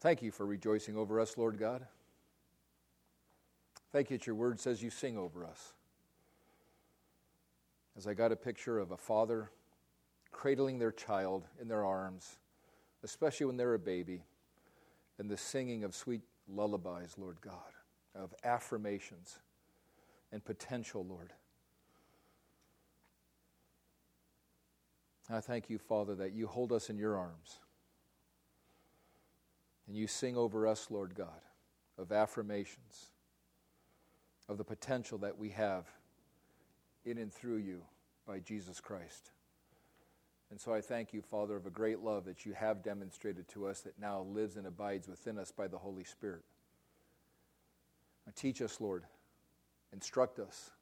Thank you for rejoicing over us, Lord God. Thank you that your word says you sing over us. As I got a picture of a father cradling their child in their arms, especially when they're a baby, and the singing of sweet lullabies, Lord God, of affirmations and potential, Lord. I thank you, Father, that you hold us in your arms. And you sing over us, Lord God, of affirmations, of the potential that we have in and through you by Jesus Christ. And so I thank you, Father, of a great love that you have demonstrated to us that now lives and abides within us by the Holy Spirit. Now teach us, Lord. Instruct us.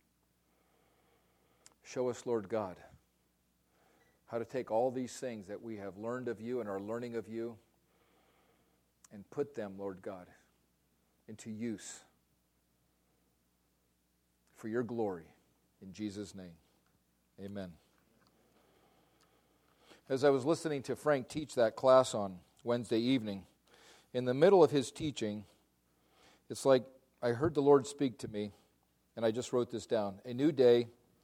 Show us, Lord God, how to take all these things that we have learned of you and are learning of you and put them, Lord God, into use for your glory. In Jesus' name, amen. As I was listening to Frank teach that class on Wednesday evening, in the middle of his teaching, it's like I heard the Lord speak to me, and I just wrote this down. A new day.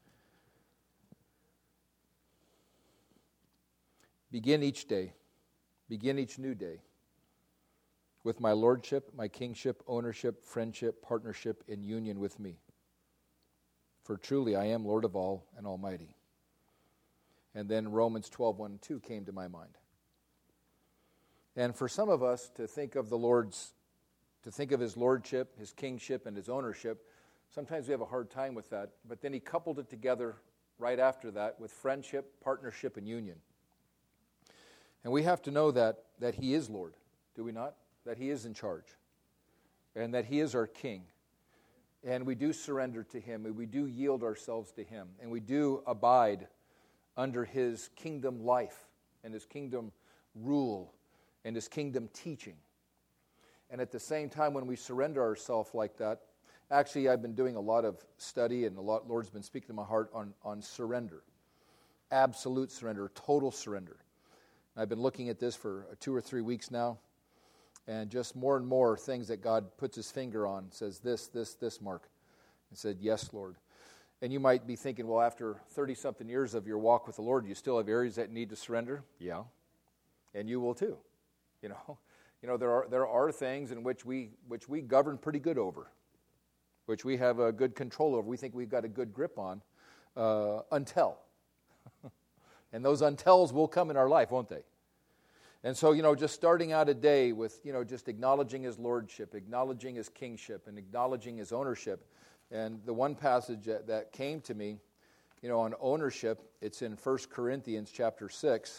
Begin each day. Begin each new day with my lordship, my kingship, ownership, friendship, partnership, and union with me. For truly I am Lord of all and almighty. And then Romans 12:1 and 2 came to my mind. And for some of us to think of his lordship, his kingship, and his ownership, sometimes we have a hard time with that. But then he coupled it together right after that with friendship, partnership, and union. And we have to know that he is Lord, do we not? That he is in charge, and that he is our king. And we do surrender to him, and we do yield ourselves to him, and we do abide under his kingdom life and his kingdom rule and his kingdom teaching. And at the same time, when we surrender ourselves like that, actually I've been doing a lot of study, and Lord's been speaking to my heart on surrender. Absolute surrender, total surrender. I've been looking at this for 2 or 3 weeks now, and just more and more things that God puts his finger on, says this, Mark. And said, yes, Lord. And you might be thinking, well, after 30-something years of your walk with the Lord, you still have areas that need to surrender? Yeah. And you will too. You know, there are things in which we govern pretty good over, which we have a good control over. We think we've got a good grip on until. And those untels will come in our life, won't they? And so, just starting out a day with, just acknowledging his lordship, acknowledging his kingship, and acknowledging his ownership. And the one passage that came to me, on ownership, it's in 1 Corinthians chapter 6.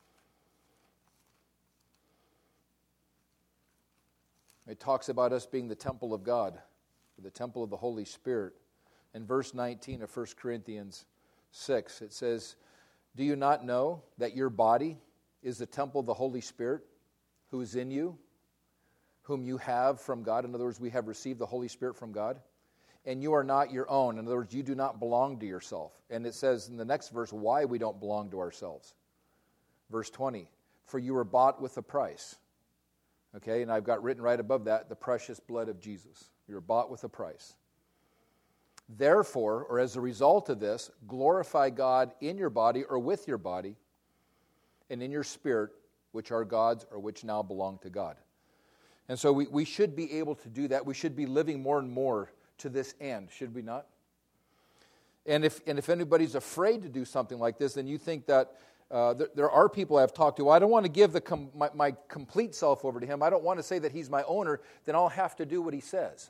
It talks about us being the temple of God, the temple of the Holy Spirit. In verse 19 of 1 Corinthians 6, it says, do you not know that your body is the temple of the Holy Spirit who is in you, whom you have from God? In other words, we have received the Holy Spirit from God. And you are not your own. In other words, you do not belong to yourself. And it says in the next verse why we don't belong to ourselves. Verse 20, for you were bought with a price. Okay, and I've got written right above that, the precious blood of Jesus. You were bought with a price. Therefore, or as a result of this, glorify God in your body or with your body and in your spirit, which are God's or which now belong to God. And so we should be able to do that. We should be living more and more to this end, should we not? And if anybody's afraid to do something like this, then you think that there are people I've talked to, well, I don't want to give my complete self over to him. I don't want to say that he's my owner. Then I'll have to do what he says.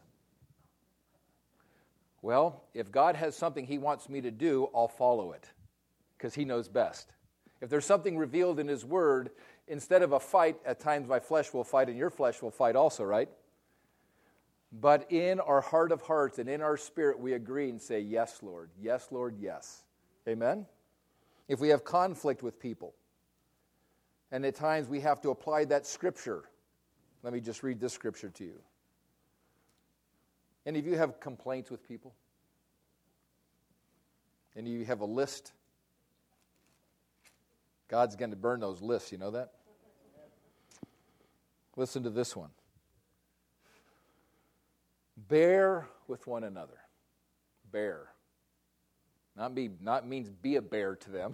Well, if God has something he wants me to do, I'll follow it because he knows best. If there's something revealed in his word, instead of a fight, at times my flesh will fight and your flesh will fight also, right? But in our heart of hearts and in our spirit, we agree and say, yes, Lord, yes. Amen? If we have conflict with people, and at times we have to apply that scripture. Let me just read this scripture to you. Any of you have complaints with people? Any of you have a list? God's going to burn those lists, you know that? Listen to this one. Bear with one another. Bear. Not means be a bear to them.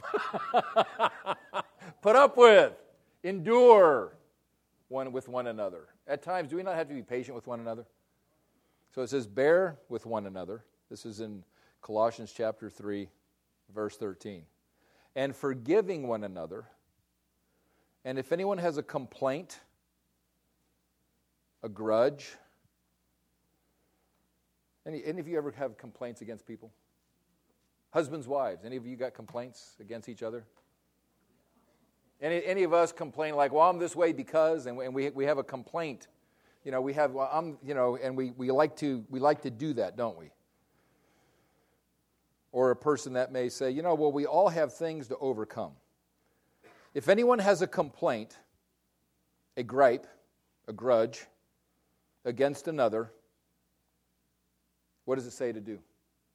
Put up with. Endure one with one another. At times, do we not have to be patient with one another? So it says, bear with one another. This is in Colossians chapter 3, verse 13. And forgiving one another. And if anyone has a complaint, a grudge. Any of you ever have complaints against people? Husbands, wives, any of you got complaints against each other? Any of us complain like, well, I'm this way because, and we have a complaint. We have, well, and we like to do that, don't we? Or a person that may say, well, we all have things to overcome. If anyone has a complaint, a gripe, a grudge against another, what does it say to do?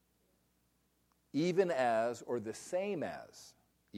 Even as, or the same as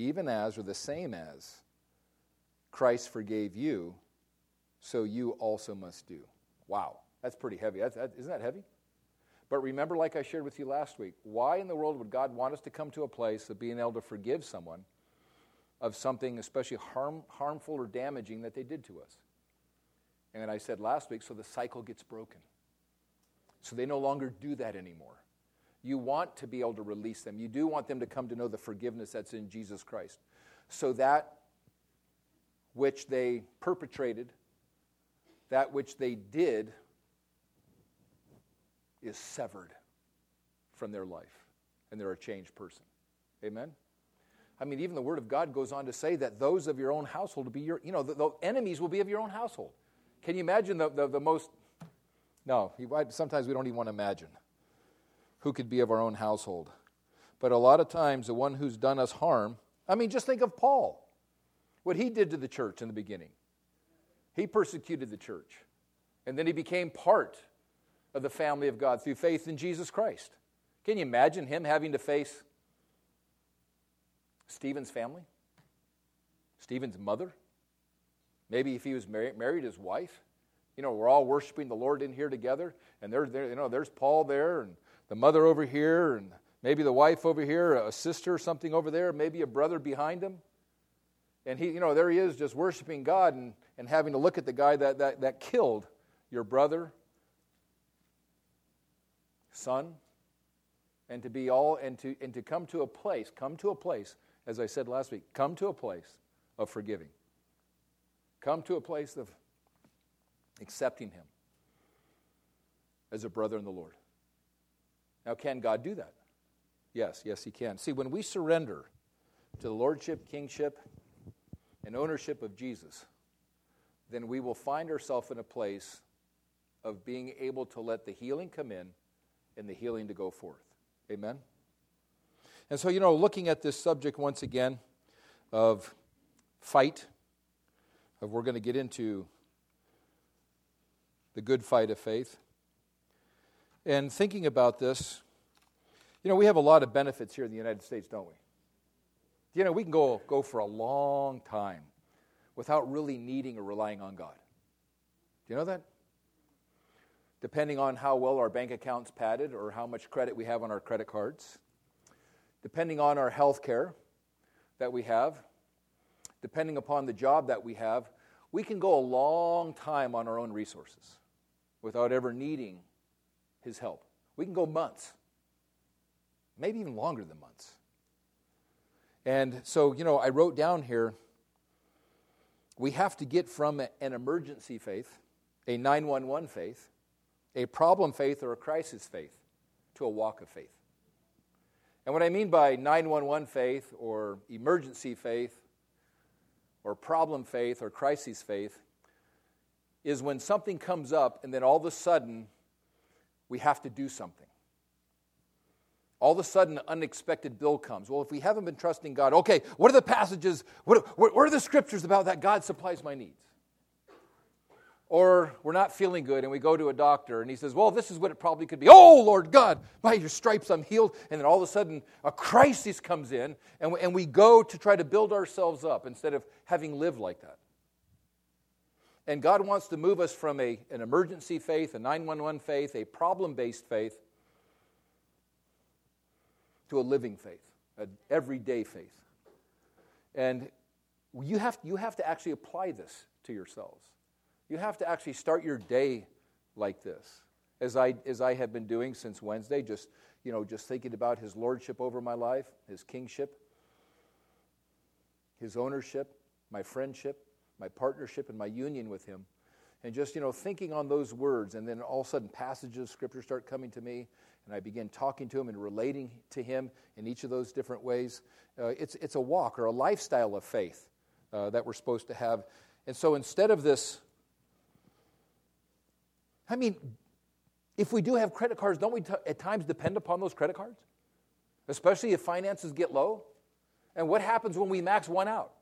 Christ forgave you, so you also must do. Wow, that's pretty heavy. Isn't that heavy? But remember, like I shared with you last week, why in the world would God want us to come to a place of being able to forgive someone of something especially harmful or damaging that they did to us? And I said last week, so the cycle gets broken. So they no longer do that anymore. You want to be able to release them. You do want them to come to know the forgiveness that's in Jesus Christ. So that which they perpetrated, that which they did, is severed from their life. And they're a changed person. Amen? I mean, even the Word of God goes on to say that those of your own household will be your, the enemies will be of your own household. Can you imagine the most... No, sometimes we don't even want to imagine who could be of our own household. But a lot of times, the one who's done us harm, just think of Paul. What he did to the church in the beginning. He persecuted the church. And then he became part of the family of God through faith in Jesus Christ. Can you imagine him having to face Stephen's family? Stephen's mother? Maybe if he was married his wife? We're all worshiping the Lord in here together, and there's Paul there, and the mother over here, and maybe the wife over here, a sister or something over there, maybe a brother behind him. And he, there he is just worshiping God and having to look at the guy that killed your brother, son, and to come to a place, as I said last week, come to a place of forgiving. Come to a place of accepting him as a brother in the Lord. Now, can God do that? Yes, he can. See, when we surrender to the lordship, kingship, and ownership of Jesus, then we will find ourselves in a place of being able to let the healing come in and the healing to go forth. Amen? And so, looking at this subject once again of fight, we're going to get into the good fight of faith. And thinking about this, we have a lot of benefits here in the United States, don't we? We can go for a long time without really needing or relying on God. Do you know that? Depending on how well our bank account's padded or how much credit we have on our credit cards, depending on our health care that we have, depending upon the job that we have, we can go a long time on our own resources without ever needing his help. We can go months, maybe even longer than months. And so, I wrote down here, we have to get from an emergency faith, a 911 faith, a problem faith or a crisis faith, to a walk of faith. And what I mean by 911 faith or emergency faith or problem faith or crisis faith is when something comes up and then all of a sudden we have to do something. All of a sudden an unexpected bill comes. Well, if we haven't been trusting God, okay, what are the passages, what are the scriptures about that God supplies my needs? Or we're not feeling good and we go to a doctor and he says, well, this is what it probably could be. Oh, Lord God, by your stripes I'm healed. And then all of a sudden a crisis comes in and we go to try to build ourselves up instead of having lived like that. And God wants to move us from an emergency faith, a 911 faith, a problem-based faith, to a living faith, an everyday faith. And you have to actually apply this to yourselves. You have to actually start your day like this, as I have been doing since Wednesday, just thinking about His lordship over my life, His kingship, His ownership, my friendship, my partnership, and my union with Him. And just, thinking on those words, and then all of a sudden passages of Scripture start coming to me, and I begin talking to Him and relating to Him in each of those different ways. It's a walk or a lifestyle of faith that we're supposed to have. And so instead of this, if we do have credit cards, don't we at times depend upon those credit cards? Especially if finances get low? And what happens when we max one out?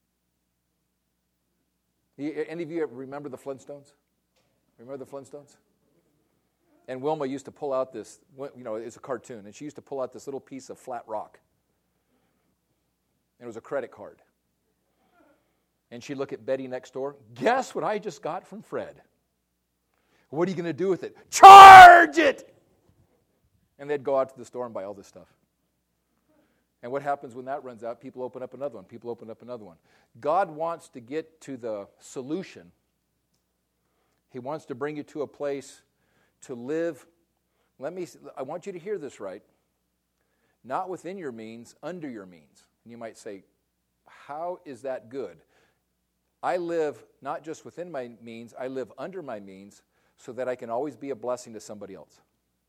Any of you remember the Flintstones? Remember the Flintstones? And Wilma used to pull out this, it's a cartoon, and she used to pull out this little piece of flat rock. And it was a credit card. And she'd look at Betty next door. Guess what I just got from Fred? What are you going to do with it? Charge it! And they'd go out to the store and buy all this stuff. And what happens when that runs out? People open up another one. People open up another one. God wants to get to the solution. He wants to bring you to a place to live. I want you to hear this right. Not within your means, under your means. And you might say, how is that good? I live not just within my means, I live under my means so that I can always be a blessing to somebody else.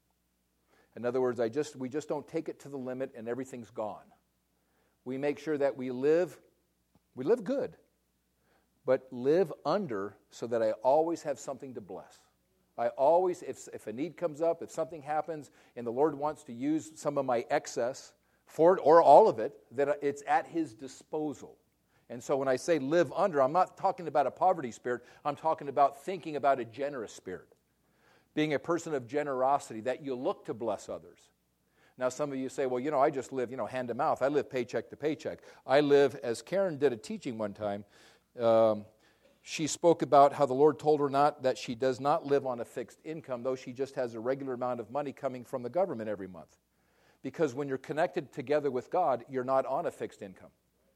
In other words, we just don't take it to the limit and everything's gone. We make sure that we live good, but live under so that I always have something to bless. I always, if a need comes up, if something happens, and the Lord wants to use some of my excess for it, or all of it, that it's at His disposal. And so when I say live under, I'm not talking about a poverty spirit. I'm talking about thinking about a generous spirit. Being a person of generosity, that you look to bless others. Now, some of you say, well, I just live, hand to mouth. I live paycheck to paycheck. I live, as Karen did a teaching one time, she spoke about how the Lord told her that she does not live on a fixed income, though she just has a regular amount of money coming from the government every month. Because when you're connected together with God, you're not on a fixed income.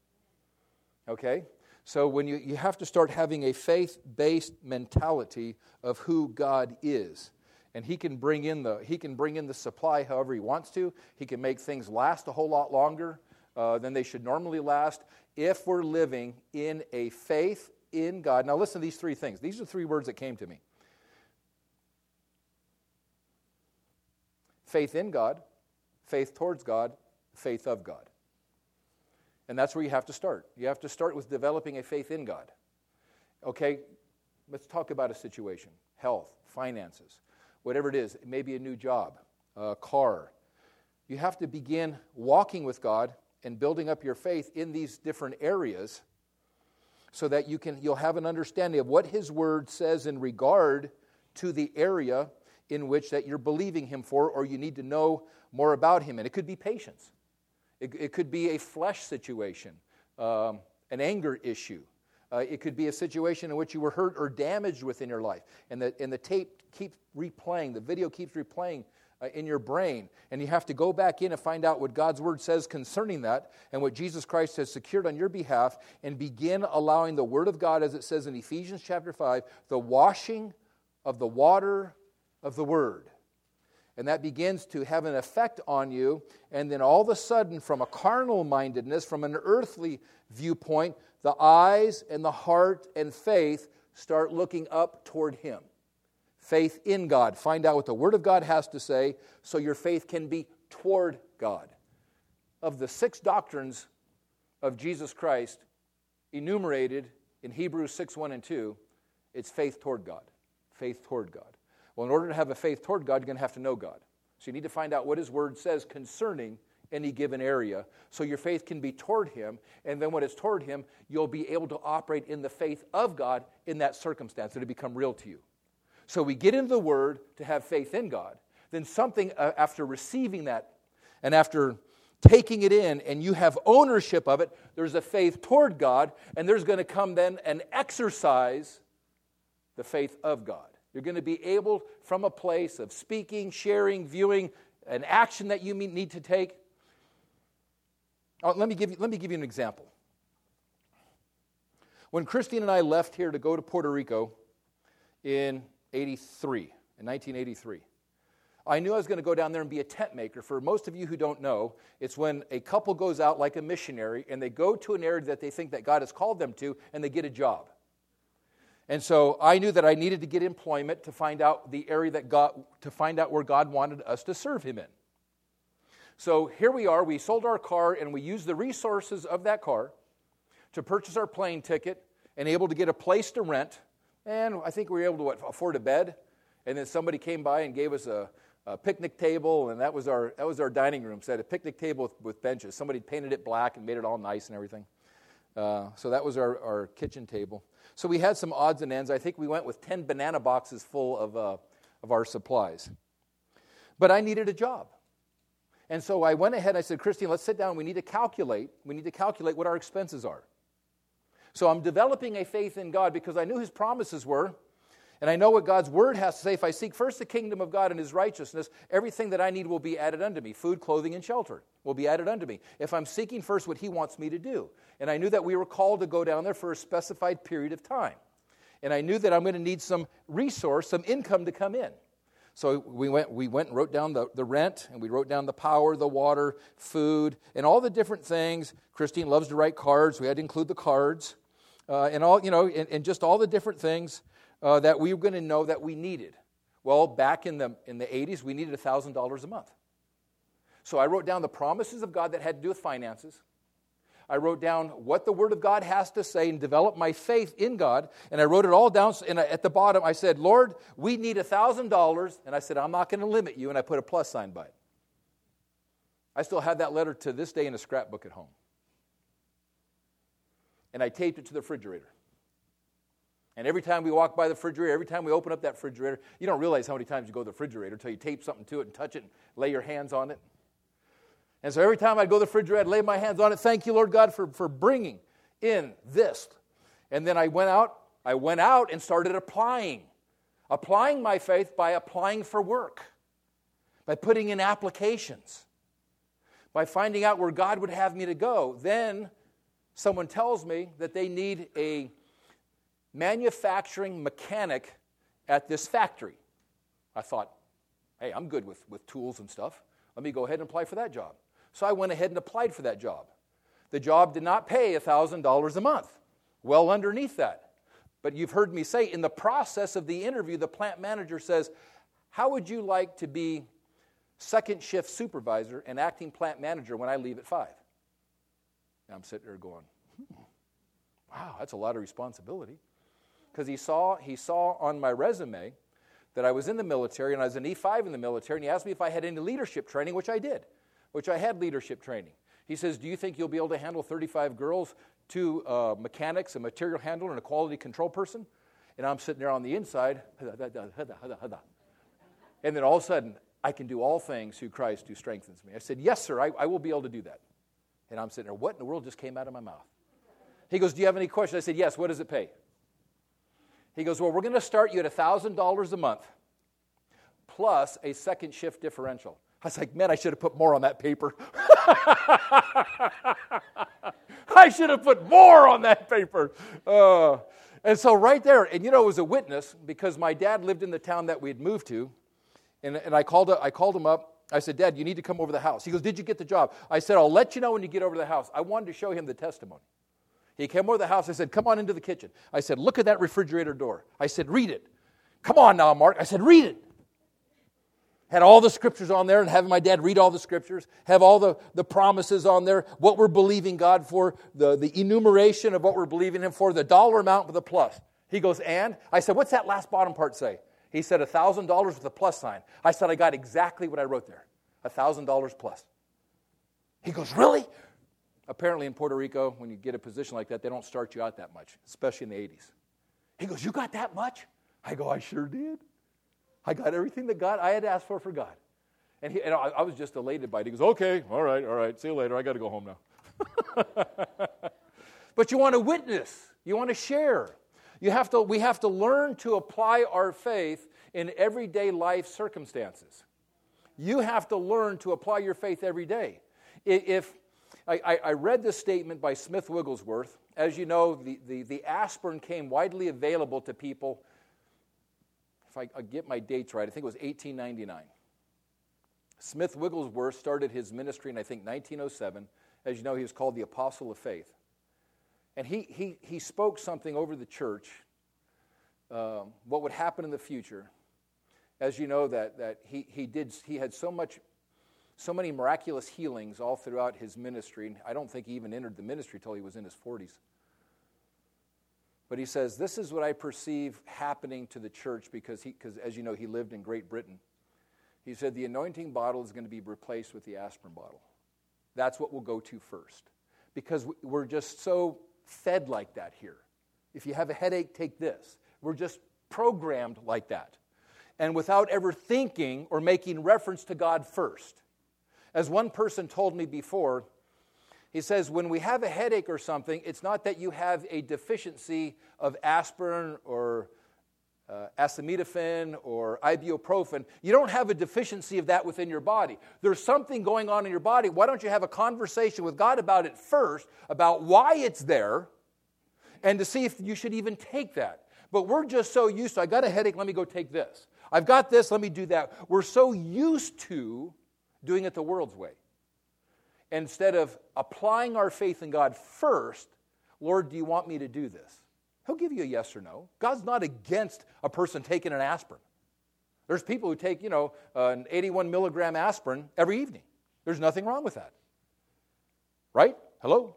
Okay? So when you have to start having a faith-based mentality of who God is. And He can bring in the supply however He wants to. He can make things last a whole lot longer than they should normally last if we're living in a faith in God. Now listen to these three things. These are three words that came to me. Faith in God, faith towards God, faith of God. And that's where you have to start. You have to start with developing a faith in God. Okay, let's talk about a situation. Health, finances, whatever it is. It may be a new job, a car. You have to begin walking with God and building up your faith in these different areas so that you'll have an understanding of what His Word says in regard to the area in which that you're believing Him for, or you need to know more about Him. And it could be patience. It could be a flesh situation, an anger issue. It could be a situation in which you were hurt or damaged within your life, and the tape keeps replaying, the video keeps replaying in your brain, and you have to go back in and find out what God's Word says concerning that and what Jesus Christ has secured on your behalf, and begin allowing the Word of God, as it says in Ephesians chapter 5, the washing of the water of the Word. And that begins to have an effect on you. And then all of a sudden, from a carnal mindedness, from an earthly viewpoint, the eyes and the heart and faith start looking up toward Him. Faith in God. Find out what the Word of God has to say so your faith can be toward God. Of the 6 doctrines of Jesus Christ enumerated in Hebrews 6:1 and 2, it's faith toward God. Faith toward God. Well, in order to have a faith toward God, you're going to have to know God. So you need to find out what His Word says concerning any given area so your faith can be toward Him. And then when it's toward Him, you'll be able to operate in the faith of God in that circumstance. It'll become real to you. So we get into the Word to have faith in God. Then something, after receiving that and after taking it in and you have ownership of it, there's a faith toward God, and there's going to come then an exercise the faith of God. You're going to be able, from a place of speaking, sharing, viewing, an action that you need to take. Let me give you an example. When Christine and I left here to go to Puerto Rico in 1983, I knew I was going to go down there and be a tent maker. For most of you who don't know, it's when a couple goes out like a missionary and they go to an area that they think that God has called them to, and they get a job. And so I knew that I needed to get employment to find out the area to find out where God wanted us to serve Him in. So here we are. We sold our car and we used the resources of that car to purchase our plane ticket and able to get a place to rent. And I think we were able to afford a bed. And then somebody came by and gave us a picnic table, and that was our dining room. So it had a picnic table with benches. Somebody painted it black and made it all nice and everything. So that was our kitchen table. So we had some odds and ends. I think we went with 10 banana boxes full of our supplies. But I needed a job. And so I went ahead and I said, Christine, let's sit down. We need to calculate what our expenses are. So I'm developing a faith in God because I knew His promises were, and I know what God's Word has to say. If I seek first the kingdom of God and His righteousness, everything that I need will be added unto me. Food, clothing, and shelter will be added unto me. If I'm seeking first what He wants me to do. And I knew that we were called to go down there for a specified period of time. And I knew that I'm going to need some resource, some income to come in. So we went and wrote down the rent, and we wrote down the power, the water, food, and all the different things. Christine loves to write cards. We had to include the cards, and all, and just all the different things that we were going to know that we needed. Well, back in the 80s, we needed $1,000 a month. So I wrote down the promises of God that had to do with finances. I wrote down what the Word of God has to say and developed my faith in God. And I wrote it all down. And at the bottom, I said, Lord, we need $1,000. And I said, I'm not going to limit you. And I put a plus sign by it. I still have that letter to this day in a scrapbook at home. And I taped it to the refrigerator. And every time we walk by the refrigerator, every time we open up that refrigerator, you don't realize how many times you go to the refrigerator until you tape something to it and touch it and lay your hands on it. And so every time I'd go to the refrigerator, I'd lay my hands on it. Thank you, Lord God, for bringing in this. And then I went out and started applying my faith by applying for work, by putting in applications, by finding out where God would have me to go. Then someone tells me that they need a manufacturing mechanic at this factory. I thought, hey, I'm good with tools and stuff. Let me go ahead and apply for that job. So I went ahead and applied for that job. The job did not pay $1,000 a month, well underneath that. But you've heard me say, in the process of the interview, the plant manager says, how would you like to be second shift supervisor and acting plant manager when I leave at 5? And I'm sitting there going, wow, that's a lot of responsibility. Because he saw on my resume that I was in the military, and I was an E5 in the military, and he asked me if I had any leadership training, which I did. Which I had leadership training. He says, do you think you'll be able to handle 35 girls, 2 mechanics, a material handler, and a quality control person? And I'm sitting there on the inside. And then all of a sudden, I can do all things through Christ who strengthens me. I said, yes, sir, I will be able to do that. And I'm sitting there, what in the world just came out of my mouth? He goes, do you have any questions? I said, yes, what does it pay? He goes, well, we're going to start you at $1,000 a month plus a second shift differential. I was like, man, I should have put more on that paper. I should have put more on that paper. And so right there, and it was a witness because my dad lived in the town that we had moved to. And I called him up. I said, Dad, you need to come over to the house. He goes, did you get the job? I said, I'll let you know when you get over to the house. I wanted to show him the testimony. He came over to the house. I said, come on into the kitchen. I said, look at that refrigerator door. I said, read it. Come on now, Mark. I said, read it. Had all the scriptures on there and having my dad read all the scriptures, have all the promises on there, what we're believing God for, the enumeration of what we're believing Him for, the dollar amount with a plus. He goes, and? I said, what's that last bottom part say? He said, $1,000 with a plus sign. I said, I got exactly what I wrote there, $1,000 plus. He goes, really? Apparently in Puerto Rico, when you get a position like that, they don't start you out that much, especially in the 80s. He goes, you got that much? I go, I sure did. I got everything that I had asked for God. And I was just elated by it. He goes, okay, all right, see you later. I got to go home now. But you want to witness. You want to share. We have to learn to apply our faith in everyday life circumstances. You have to learn to apply your faith every day. If I read this statement by Smith Wigglesworth. As you know, the aspirin came widely available to people, if I get my dates right, I think it was 1899. Smith Wigglesworth started his ministry in, I think, 1907. As you know, he was called the Apostle of Faith. And he spoke something over the church, what would happen in the future. As you know, that he had so many miraculous healings all throughout his ministry. And I don't think he even entered the ministry until he was in his 40s. But he says, this is what I perceive happening to the church because as you know, he lived in Great Britain. He said, the anointing bottle is going to be replaced with the aspirin bottle. That's what we'll go to first. Because we're just so fed like that here. If you have a headache, take this. We're just programmed like that. And without ever thinking or making reference to God first. As one person told me before, he says, when we have a headache or something, it's not that you have a deficiency of aspirin or acetaminophen or ibuprofen. You don't have a deficiency of that within your body. There's something going on in your body. Why don't you have a conversation with God about it first, about why it's there, and to see if you should even take that. But we're just so used to, I got a headache, let me go take this. I've got this, let me do that. We're so used to doing it the world's way. Instead of applying our faith in God first, Lord, do you want me to do this? He'll give you a yes or no. God's not against a person taking an aspirin. There's people who take, an 81 milligram aspirin every evening. There's nothing wrong with that. Right? Hello?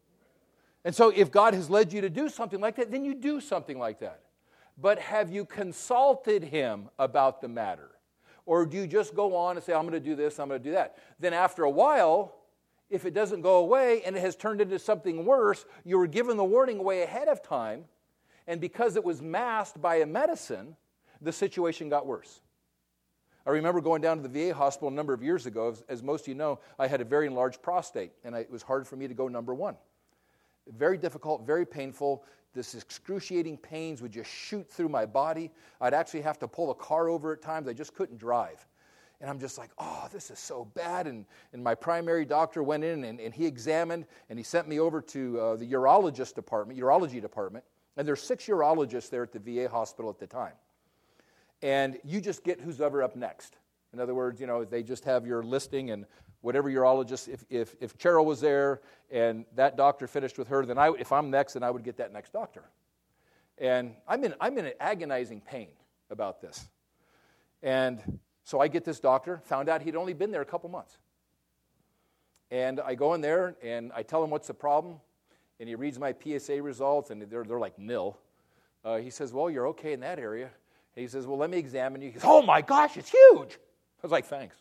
And so if God has led you to do something like that, then you do something like that. But have you consulted Him about the matter? Or do you just go on and say, I'm going to do this, I'm going to do that? Then after a while, if it doesn't go away and it has turned into something worse, you were given the warning away ahead of time, and because it was masked by a medicine, the situation got worse. I remember going down to the VA hospital a number of years ago. As most of you know, I had a very enlarged prostate, and it was hard for me to go number one. Very difficult, very painful. This excruciating pains would just shoot through my body. I'd actually have to pull a car over at times. I just couldn't drive. And I'm just like, oh, this is so bad. And my primary doctor went in and he examined, and he sent me over to the urology department. And there's 6 urologists there at the VA hospital at the time. And you just get who's ever up next. In other words, they just have your listing, and whatever urologist, if Cheryl was there and that doctor finished with her, then if I'm next, then I would get that next doctor. And I'm in agonizing pain about this. And so I get this doctor, found out he'd only been there a couple months. And I go in there and I tell him what's the problem, and he reads my PSA results, and they're like nil. He says, well, you're okay in that area. And he says, well, let me examine you. He goes, oh my gosh, it's huge. I was like, thanks.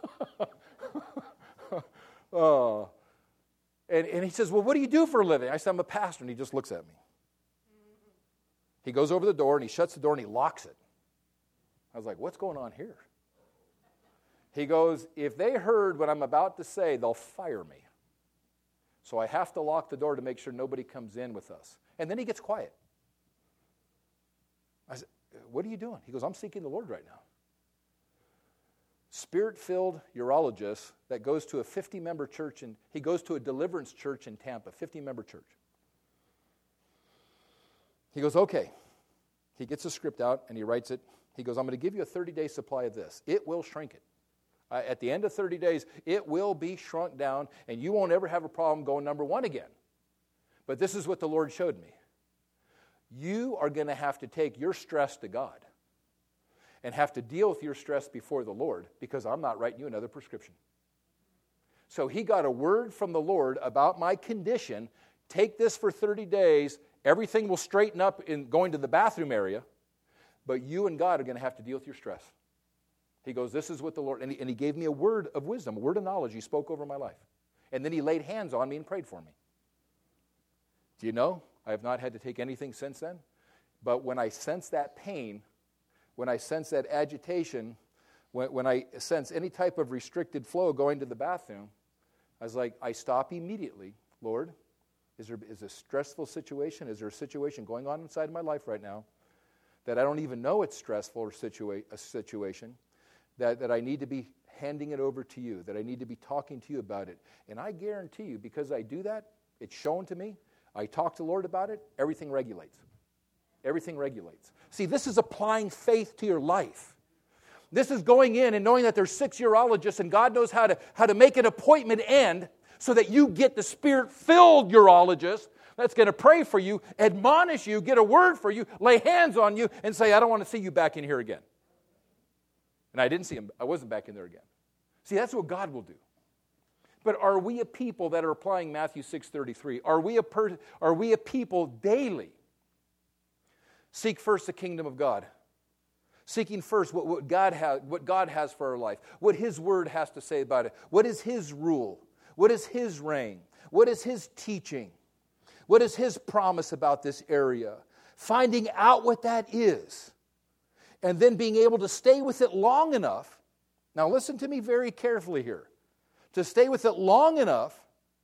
And he says, well, what do you do for a living? I said, I'm a pastor, and he just looks at me. He goes over the door, and he shuts the door, and he locks it. I was like, what's going on here? He goes, if they heard what I'm about to say, they'll fire me. So I have to lock the door to make sure nobody comes in with us. And then he gets quiet. I said, what are you doing? He goes, I'm seeking the Lord right now. Spirit-filled urologist that goes to a 50-member church, and he goes to a deliverance church in Tampa, 50-member church. He goes, okay. He gets a script out, and he writes it. He goes, I'm going to give you a 30-day supply of this. It will shrink it. At the end of 30 days, it will be shrunk down, and you won't ever have a problem going number one again. But this is what the Lord showed me. You are going to have to take your stress to God and have to deal with your stress before the Lord, because I'm not writing you another prescription. So he got a word from the Lord about my condition. Take this for 30 days. Everything will straighten up in going to the bathroom area, but you and God are going to have to deal with your stress. He goes, this is what the Lord, and he gave me a word of wisdom, a word of knowledge he spoke over my life. And then he laid hands on me and prayed for me. Do you know, I have not had to take anything since then, but when I sense that pain, when I sense that agitation, when I sense any type of restricted flow going to the bathroom, I was like, I stop immediately. Lord, Is a stressful situation? Is there a situation going on inside my life right now that I don't even know it's stressful or a situation, that I need to be handing it over to you, that I need to be talking to you about it? And I guarantee you, because I do that, it's shown to me, I talk to the Lord about it, everything regulates. Everything regulates. See, this is applying faith to your life. This is going in and knowing that there's 6 urologists and God knows how to make an appointment end so that you get the Spirit-filled urologist that's going to pray for you, admonish you, get a word for you, lay hands on you, and say, I don't want to see you back in here again. And I didn't see him. I wasn't back in there again. See, that's what God will do. But are we a people that are applying Matthew 6:33? Are we a people daily? Seek first the kingdom of God. Seeking first what God has for our life, what His Word has to say about it. What is His rule? What is His reign? What is His teaching? What is His promise about this area? Finding out what that is, and then being able to stay with it long enough. Now listen to me very carefully here. To stay with it long enough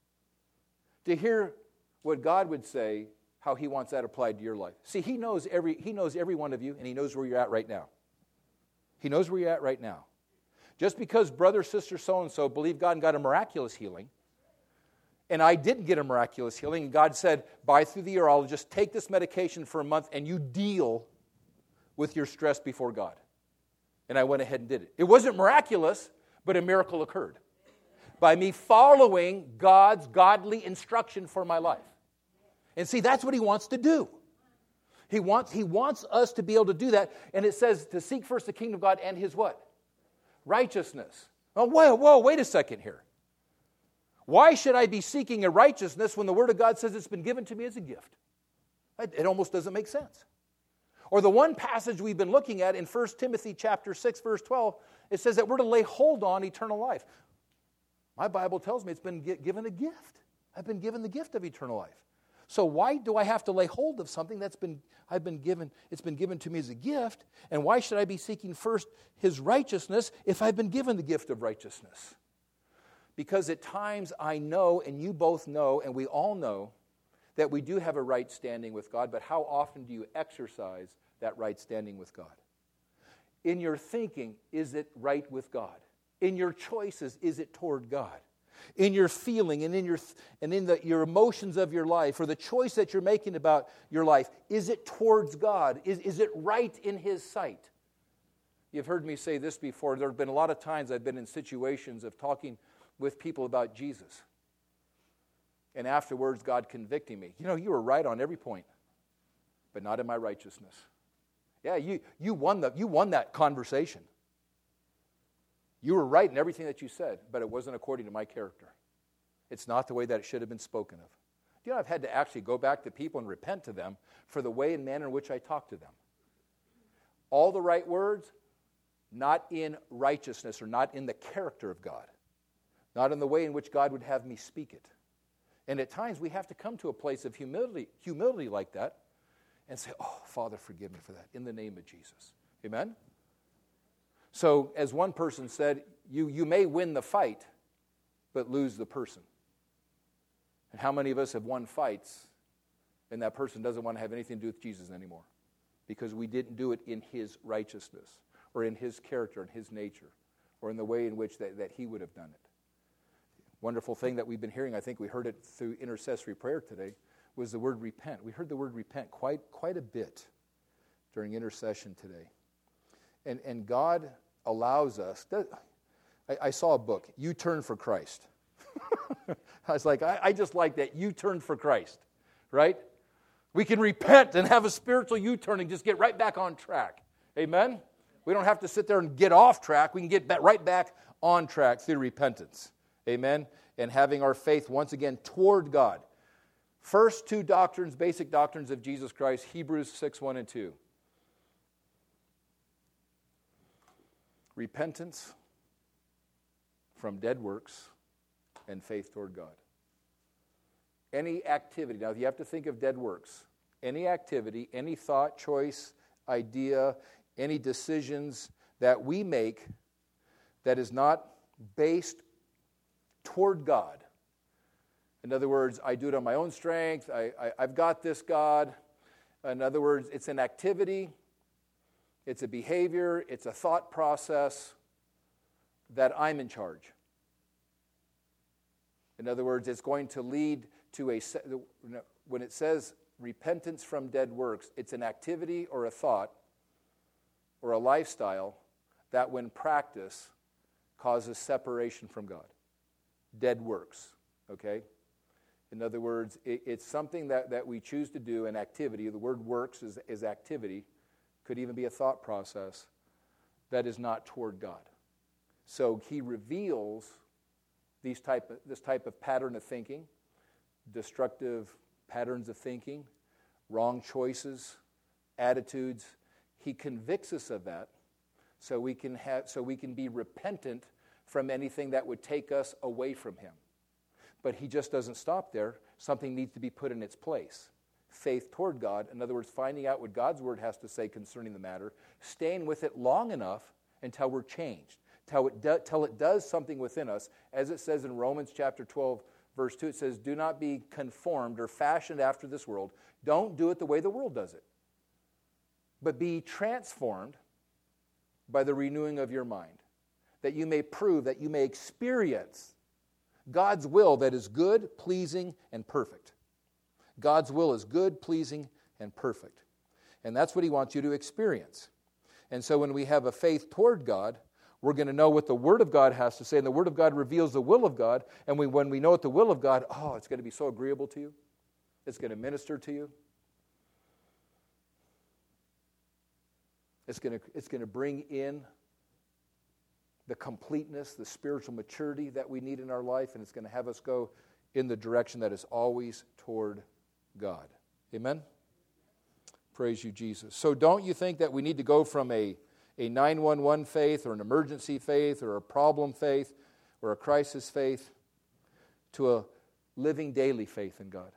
to hear what God would say, how He wants that applied to your life. See, He knows every one of you, and He knows where you're at right now. He knows where you're at right now. Just because brother, sister, so-and-so believed God and got a miraculous healing, and I didn't get a miraculous healing, and God said, buy through the urologist, take this medication for a month, and you deal with your stress before God. And I went ahead and did it. It wasn't miraculous, but a miracle occurred by me following God's godly instruction for my life. And see, that's what He wants to do. He wants us to be able to do that. And it says to seek first the kingdom of God and His what? Righteousness. Oh, whoa, wait a second here. Why should I be seeking a righteousness when the Word of God says it's been given to me as a gift? It almost doesn't make sense. Or the one passage we've been looking at in 1 Timothy chapter 6, verse 12, it says that we're to lay hold on eternal life. My Bible tells me it's been given a gift. I've been given the gift of eternal life. So why do I have to lay hold of something it's been given to me as a gift, and why should I be seeking first His righteousness if I've been given the gift of righteousness? Because at times I know, and you both know, and we all know, that we do have a right standing with God, but how often do you exercise that right standing with God? In your thinking, is it right with God? In your choices, is it toward God? In your feeling and in your emotions of your life, or the choice that you're making about your life, is it towards God? Is it right in His sight? You've heard me say this before. There have been a lot of times I've been in situations of talking with people about Jesus. And afterwards, God convicting me. You were right on every point, but not in my righteousness. Yeah, you won that conversation. You were right in everything that you said, but it wasn't according to my character. It's not the way that it should have been spoken of. I've had to actually go back to people and repent to them for the way and manner in which I talk to them. All the right words, not in righteousness or not in the character of God. Not in the way in which God would have me speak it. And at times we have to come to a place of humility like that and say, oh, Father, forgive me for that, in the name of Jesus. Amen? So, as one person said, you may win the fight, but lose the person. And how many of us have won fights, and that person doesn't want to have anything to do with Jesus anymore? Because we didn't do it in His righteousness, or in His character, and His nature, or in the way in which that He would have done it. Wonderful thing that we've been hearing, I think we heard it through intercessory prayer today, was the word repent. We heard the word repent quite a bit during intercession today. And God allows us. I saw a book, You Turn for Christ. I was like, I just like that, You Turn for Christ, right? We can repent and have a spiritual U-turn and just get right back on track. Amen? We don't have to sit there and get off track. We can get right back on track through repentance. Amen? And having our faith once again toward God. First two doctrines, basic doctrines of Jesus Christ, Hebrews 6:1 and 2. Repentance from dead works and faith toward God. Any activity, now you have to think of dead works. Any activity, any thought, choice, idea, any decisions that we make that is not based toward God, In other words, I do it on my own strength. I've got this, God. In other words, it's an activity, it's a behavior, it's a thought process that I'm in charge. In other words, it's going to lead to when it says repentance from dead works, it's an activity or a thought or a lifestyle that when practiced causes separation from God. Dead works, okay? In other words, it's something that we choose to do, an activity. The word works is activity. Could even be a thought process that is not toward God. So he reveals this type of pattern of thinking, destructive patterns of thinking, wrong choices, attitudes. He convicts us of that so we can be repentant from anything that would take us away from him. But he just doesn't stop there. Something needs to be put in its place. Faith toward God, in other words, finding out what God's word has to say concerning the matter, staying with it long enough until we're changed, till it does something within us. As it says in Romans chapter 12, verse 2, it says, do not be conformed or fashioned after this world. Don't do it the way the world does it. But be transformed by the renewing of your mind, that you may prove, that you may experience God's will that is good, pleasing, and perfect. God's will is good, pleasing, and perfect. And that's what he wants you to experience. And so when we have a faith toward God, we're going to know what the Word of God has to say, and the Word of God reveals the will of God, and when we know what the will of God, it's going to be so agreeable to you. It's going to minister to you. It's going to bring in the completeness, the spiritual maturity that we need in our life, and it's going to have us go in the direction that is always toward God. Amen? Praise you, Jesus. So don't you think that we need to go from a 911 faith or an emergency faith or a problem faith or a crisis faith to a living daily faith in God?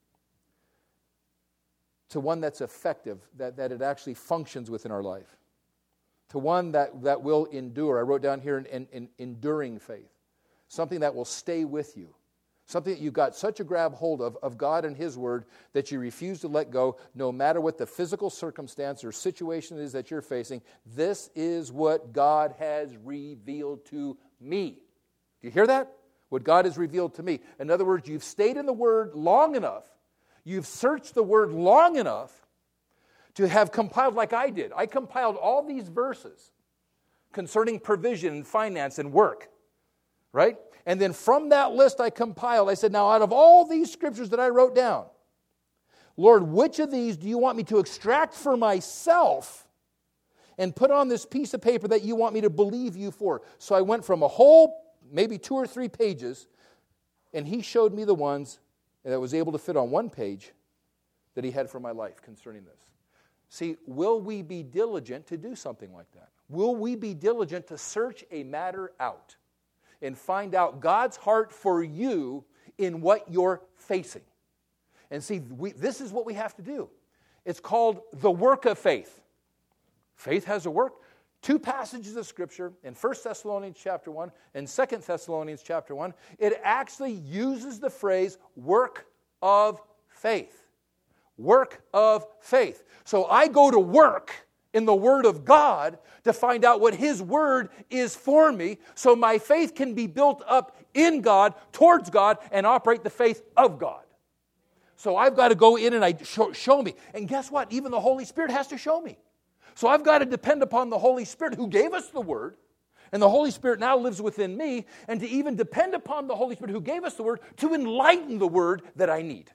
To one that's effective, that it actually functions within our life. To one that will endure. I wrote down here an enduring faith. Something that will stay with you. Something that you've got such a grab hold of God and His Word that you refuse to let go no matter what the physical circumstance or situation is that you're facing. This is what God has revealed to me. Do you hear that? What God has revealed to me. In other words, you've stayed in the Word long enough. You've searched the Word long enough to have compiled like I did. I compiled all these verses concerning provision and finance and work. Right? And then from that list I compiled, I said, now out of all these scriptures that I wrote down, Lord, which of these do you want me to extract for myself and put on this piece of paper that you want me to believe you for? So I went from a whole, maybe 2 or 3 pages, and he showed me the ones that was able to fit on one page that he had for my life concerning this. See, will we be diligent to do something like that? Will we be diligent to search a matter out and find out God's heart for you in what you're facing? And see, this is what we have to do. It's called the work of faith. Faith has a work. 2 passages of Scripture in 1 Thessalonians chapter 1 and 2 Thessalonians chapter 1, it actually uses the phrase work of faith. Work of faith. So I go to work in the Word of God to find out what His Word is for me so my faith can be built up in God, towards God, and operate the faith of God. So I've got to go in and show me. And guess what? Even the Holy Spirit has to show me. So I've got to depend upon the Holy Spirit who gave us the Word, and the Holy Spirit now lives within me, and to even depend upon the Holy Spirit who gave us the Word to enlighten the Word that I need.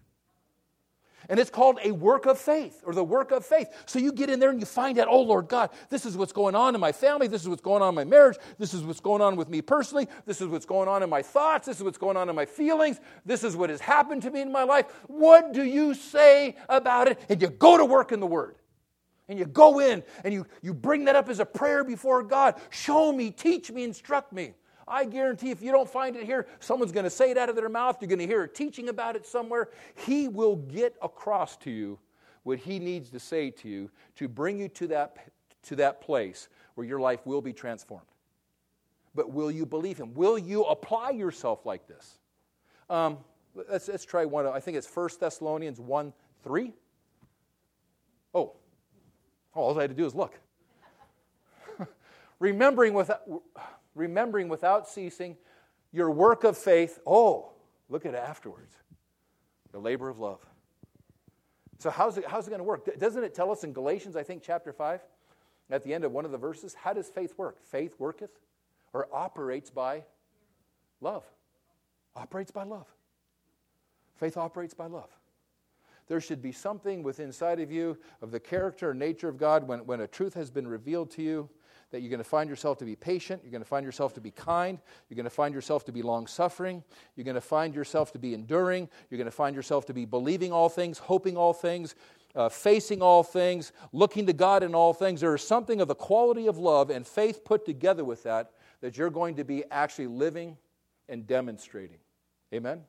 And it's called a work of faith, or the work of faith. So you get in there and you find out, oh, Lord God, this is what's going on in my family. This is what's going on in my marriage. This is what's going on with me personally. This is what's going on in my thoughts. This is what's going on in my feelings. This is what has happened to me in my life. What do you say about it? And you go to work in the Word. And you go in and you bring that up as a prayer before God. Show me, teach me, instruct me. I guarantee if you don't find it here, someone's going to say it out of their mouth. You're going to hear a teaching about it somewhere. He will get across to you what He needs to say to you to bring you to that place where your life will be transformed. But will you believe Him? Will you apply yourself like this? Let's try one. I think it's 1 Thessalonians 1:3. Oh, all I had to do is look. Remembering without ceasing your work of faith. Oh, look at it afterwards. The labor of love. So how's it going to work? Doesn't it tell us in Galatians, I think, chapter 5, at the end of one of the verses, how does faith work? Faith worketh or operates by love. Operates by love. Faith operates by love. There should be something within inside of you of the character and nature of God when a truth has been revealed to you, that you're going to find yourself to be patient, you're going to find yourself to be kind, you're going to find yourself to be long-suffering, you're going to find yourself to be enduring, you're going to find yourself to be believing all things, hoping all things, facing all things, looking to God in all things. There is something of the quality of love and faith put together with that you're going to be actually living and demonstrating. Amen?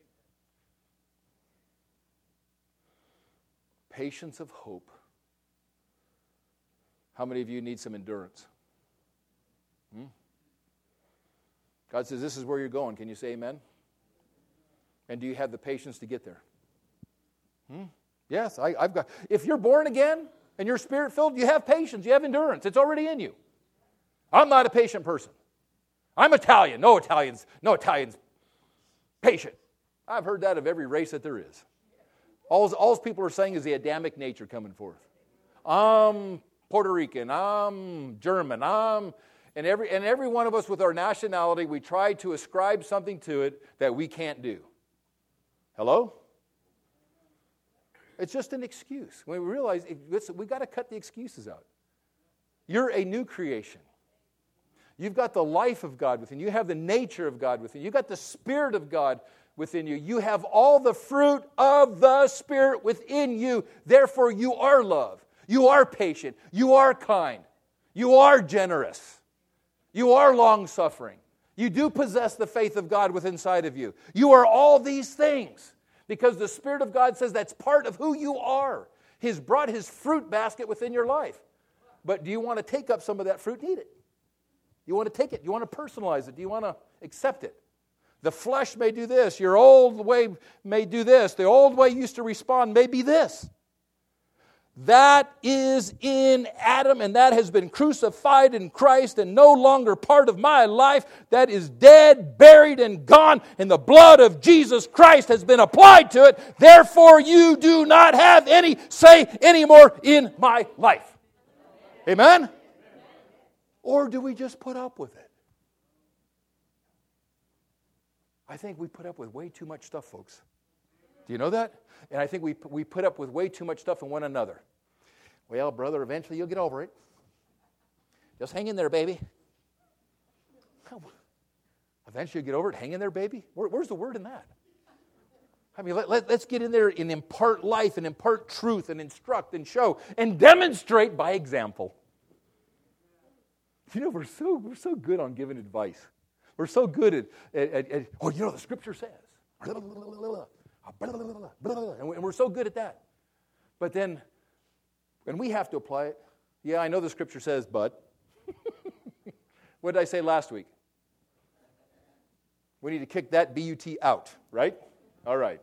Patience of hope. How many of you need some endurance? God says, this is where you're going. Can you say amen? And do you have the patience to get there? Yes, I've got. If you're born again and you're spirit-filled, you have patience. You have endurance. It's already in you. I'm not a patient person. I'm Italian. No Italians patient. I've heard that of every race that there is. All people are saying is the Adamic nature coming forth. I'm Puerto Rican. I'm German. And every one of us with our nationality, we try to ascribe something to it that we can't do. Hello? It's just an excuse. When we realize we've got to cut the excuses out. You're a new creation. You've got the life of God within you. You have the nature of God within you. You've got the Spirit of God within you. You have all the fruit of the Spirit within you. Therefore, you are love. You are patient. You are kind. You are generous. You are long-suffering. You do possess the faith of God within inside of you. You are all these things because the Spirit of God says that's part of who you are. He's brought His fruit basket within your life. But do you want to take up some of that fruit and eat it? You want to take it. You want to personalize it. Do you want to accept it? The flesh may do this. Your old way may do this. The old way you used to respond may be this. That is in Adam, and that has been crucified in Christ and no longer part of my life. That is dead, buried, and gone, and the blood of Jesus Christ has been applied to it. Therefore, you do not have any say anymore in my life. Amen? Or do we just put up with it? I think we put up with way too much stuff, folks. Do you know that? And I think we put up with way too much stuff in one another. Well, brother, eventually you'll get over it. Just hang in there, baby. Eventually you'll get over it. Hang in there, baby. Where's the word in that? I mean, let's get in there and impart life and impart truth and instruct and show and demonstrate by example. You know, we're so good on giving advice. We're so good at the Scripture says. And we're so good at that. But then, when we have to apply it, yeah, I know the Scripture says, but. What did I say last week? We need to kick that B-U-T out, right? All right.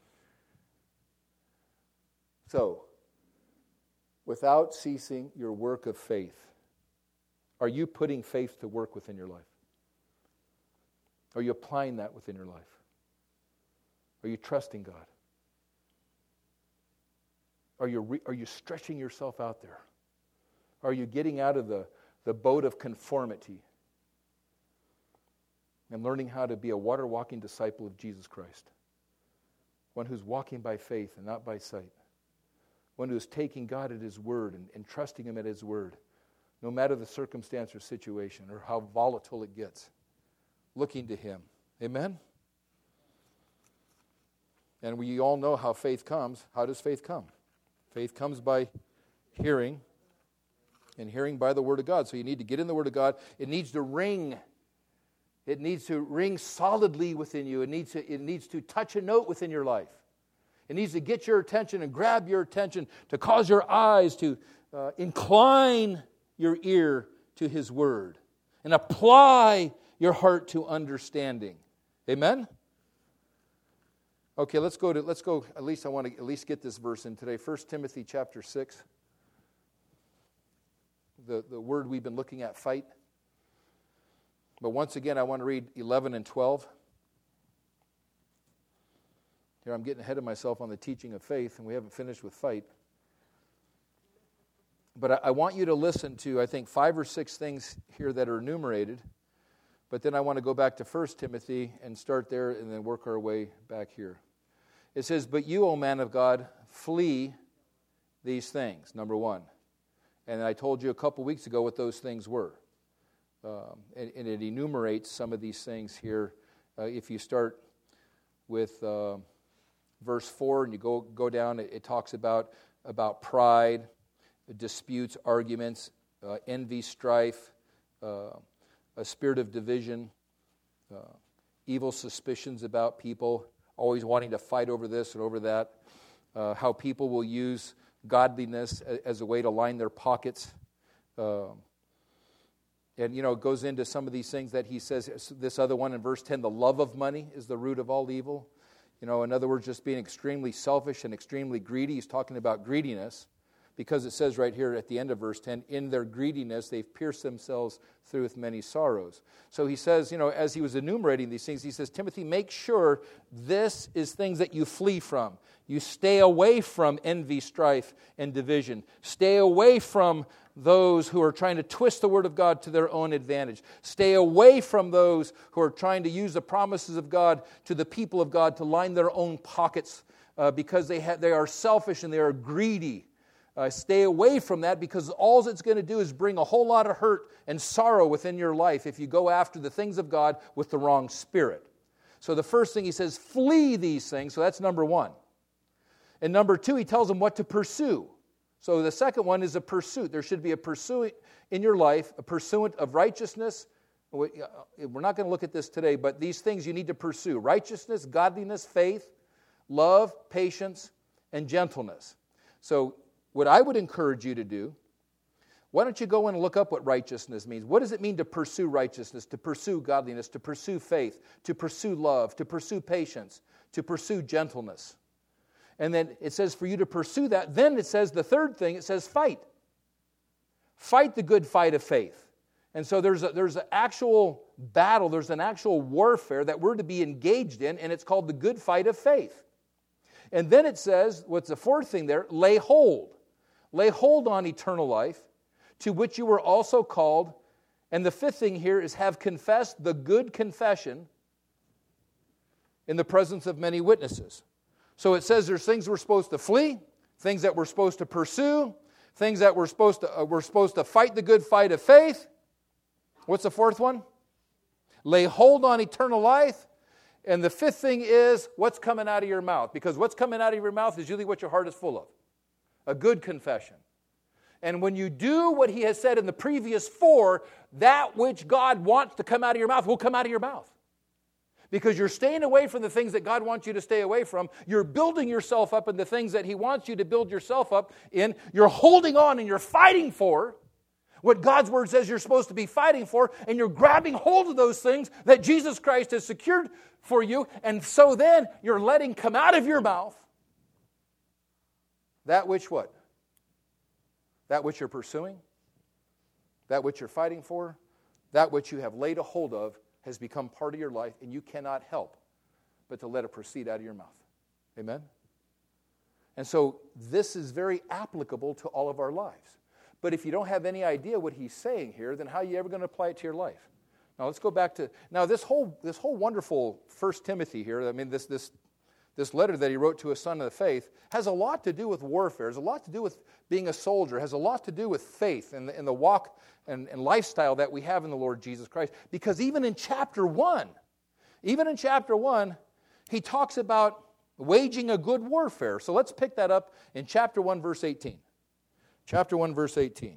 So, without ceasing your work of faith, are you putting faith to work within your life? Are you applying that within your life? Are you trusting God? Are you stretching yourself out there? Are you getting out of the boat of conformity and learning how to be a water-walking disciple of Jesus Christ? One who's walking by faith and not by sight. One who's taking God at His word and trusting Him at His word, no matter the circumstance or situation or how volatile it gets. Looking to Him. Amen? And we all know how faith comes. How does faith come? Faith comes by hearing, and hearing by the Word of God. So you need to get in the Word of God. It needs to ring. It needs to ring solidly within you. It needs to touch a note within your life. It needs to get your attention and grab your attention, to cause your eyes to incline your ear to His Word and apply your heart to understanding. Amen? Okay, let's go, at least I want to at least get this verse in today. 1 Timothy chapter 6. The word we've been looking at, fight. But once again, I want to read 11 and 12. Here, I'm getting ahead of myself on the teaching of faith, and we haven't finished with fight. But I want you to listen to, I think, 5 or 6 things here that are enumerated. But then I want to go back to 1 Timothy and start there and then work our way back here. It says, "But you, O man of God, flee these things," number 1. And I told you a couple weeks ago what those things were. And it enumerates some of these things here. If you start with verse 4 and you go down, it talks about pride, disputes, arguments, envy, strife, a spirit of division, evil suspicions about people, always wanting to fight over this and over that, how people will use godliness as a way to line their pockets. And, it goes into some of these things that he says, this other one in verse 10, the love of money is the root of all evil. In other words, just being extremely selfish and extremely greedy. He's talking about greediness because it says right here at the end of verse 10, in their greediness they've pierced themselves through with many sorrows. So he says, as he was enumerating these things, he says, Timothy, make sure this is things that you flee from. You stay away from envy, strife, and division. Stay away from those who are trying to twist the Word of God to their own advantage. Stay away from those who are trying to use the promises of God to the people of God to line their own pockets because they are selfish and they are greedy. Stay away from that because all it's going to do is bring a whole lot of hurt and sorrow within your life if you go after the things of God with the wrong spirit. So the first thing he says, flee these things. So that's number 1. And number 2, he tells them what to pursue. So the second one is a pursuit. There should be a pursuit in your life, a pursuit of righteousness. We're not going to look at this today, but these things you need to pursue. Righteousness, godliness, faith, love, patience, and gentleness. So what I would encourage you to do, why don't you go in and look up what righteousness means? What does it mean to pursue righteousness, to pursue godliness, to pursue faith, to pursue love, to pursue patience, to pursue gentleness? And then it says for you to pursue that. Then it says the third thing, it says fight. Fight the good fight of faith. And so there's an actual battle, there's an actual warfare that we're to be engaged in, and it's called the good fight of faith. And then it says, what's the fourth thing there? Lay hold. Lay hold on eternal life, to which you were also called. And the fifth thing here is have confessed the good confession in the presence of many witnesses. So it says there's things we're supposed to flee, things that we're supposed to pursue, things that we're supposed to fight the good fight of faith. What's the fourth one? Lay hold on eternal life. And the fifth thing is what's coming out of your mouth. Because what's coming out of your mouth is usually what your heart is full of. A good confession. And when you do what he has said in the previous 4, that which God wants to come out of your mouth will come out of your mouth. Because you're staying away from the things that God wants you to stay away from. You're building yourself up in the things that he wants you to build yourself up in. You're holding on and you're fighting for what God's Word says you're supposed to be fighting for, and you're grabbing hold of those things that Jesus Christ has secured for you, and so then you're letting come out of your mouth that which what? That which you're pursuing, that which you're fighting for, that which you have laid a hold of has become part of your life, and you cannot help but to let it proceed out of your mouth. Amen? And so this is very applicable to all of our lives. But if you don't have any idea what he's saying here, then how are you ever going to apply it to your life? Now let's go back to, now this whole wonderful 1 Timothy here, I mean this letter that he wrote to a son of the faith, has a lot to do with warfare, has a lot to do with being a soldier, has a lot to do with faith and the walk and lifestyle that we have in the Lord Jesus Christ. Because even in chapter 1, he talks about waging a good warfare. So let's pick that up in chapter 1, verse 18. Chapter 1, verse 18.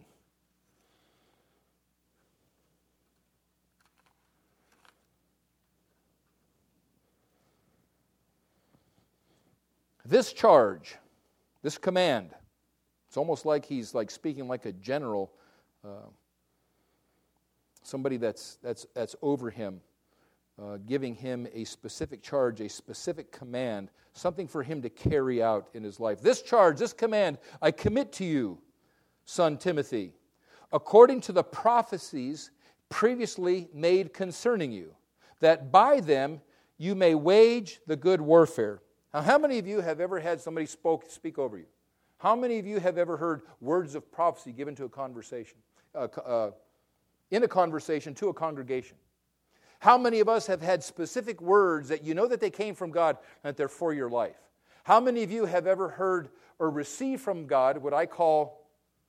This charge, this command, it's almost like he's like speaking like a general, somebody that's over him. giving him a specific charge, a specific command, something for him to carry out in his life. This charge, this command, I commit to you, son Timothy, according to the prophecies previously made concerning you, that by them you may wage the good warfare. Now, how many of you have ever had somebody speak over you? How many of you have ever heard words of prophecy given to a conversation, in a conversation to a congregation? How many of us have had specific words that you know that they came from God and that they're for your life? How many of you have ever heard or received from God what I call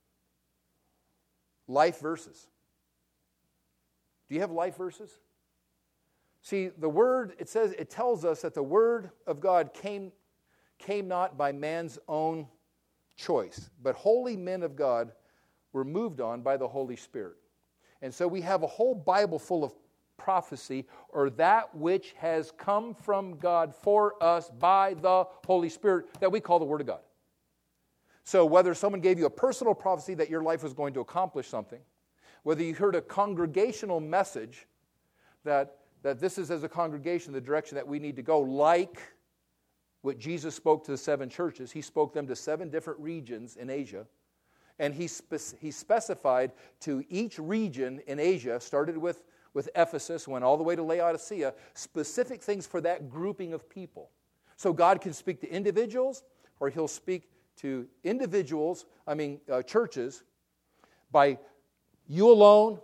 life verses? Do you have life verses? See, the Word, it tells us that the Word of God came not by man's own choice, but holy men of God were moved on by the Holy Spirit. And so we have a whole Bible full of prophecy, or that which has come from God for us by the Holy Spirit, that we call the Word of God. So whether someone gave you a personal prophecy that your life was going to accomplish something, whether you heard a congregational message that this is, as a congregation, the direction that we need to go, like what Jesus spoke to the 7 churches. He spoke them to 7 different regions in Asia, and he specified to each region in Asia, started with Ephesus, went all the way to Laodicea, specific things for that grouping of people. So God can speak to individuals, or He'll speak to churches, by you alone,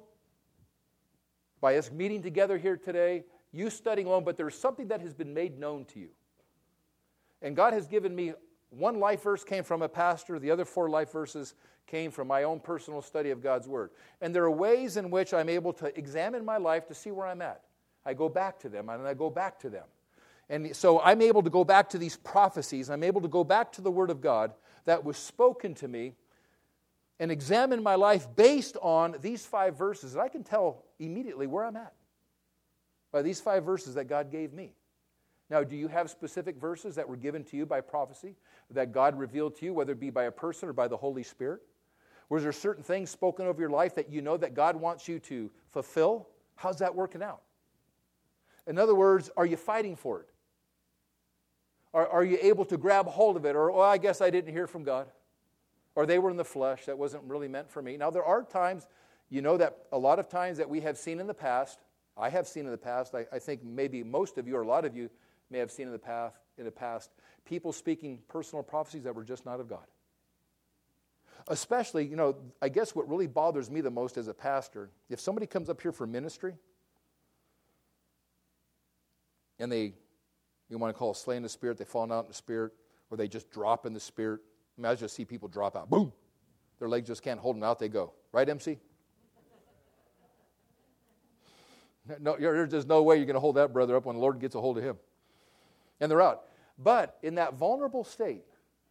by us meeting together here today, you studying alone, but there's something that has been made known to you. And God has given me, one life verse came from a pastor, the other 4 life verses came from my own personal study of God's Word. And there are ways in which I'm able to examine my life to see where I'm at. I go back to them, and I go back to them. And so I'm able to go back to these prophecies. I'm able to go back to the Word of God that was spoken to me and examine my life based on these 5 verses. And I can tell immediately where I'm at by these 5 verses that God gave me. Now, do you have specific verses that were given to you by prophecy that God revealed to you, whether it be by a person or by the Holy Spirit? Was there certain things spoken over your life that you know that God wants you to fulfill? How's that working out? In other words, are you fighting for it? Are you able to grab hold of it? Or, I guess I didn't hear from God. Or they were in the flesh. That wasn't really meant for me. Now, there are times, that a lot of times that we have seen in the past, I have seen in the past, I think maybe most of you or a lot of you may have seen in the past, people speaking personal prophecies that were just not of God. Especially, I guess what really bothers me the most as a pastor, if somebody comes up here for ministry, and you want to call it slaying the Spirit, they fall out in the Spirit, or they just drop in the Spirit. I just see people drop out. Boom! Their legs just can't hold them out, they go. Right, MC? No, there's no way you're going to hold that brother up when the Lord gets a hold of him. And they're out. But in that vulnerable state,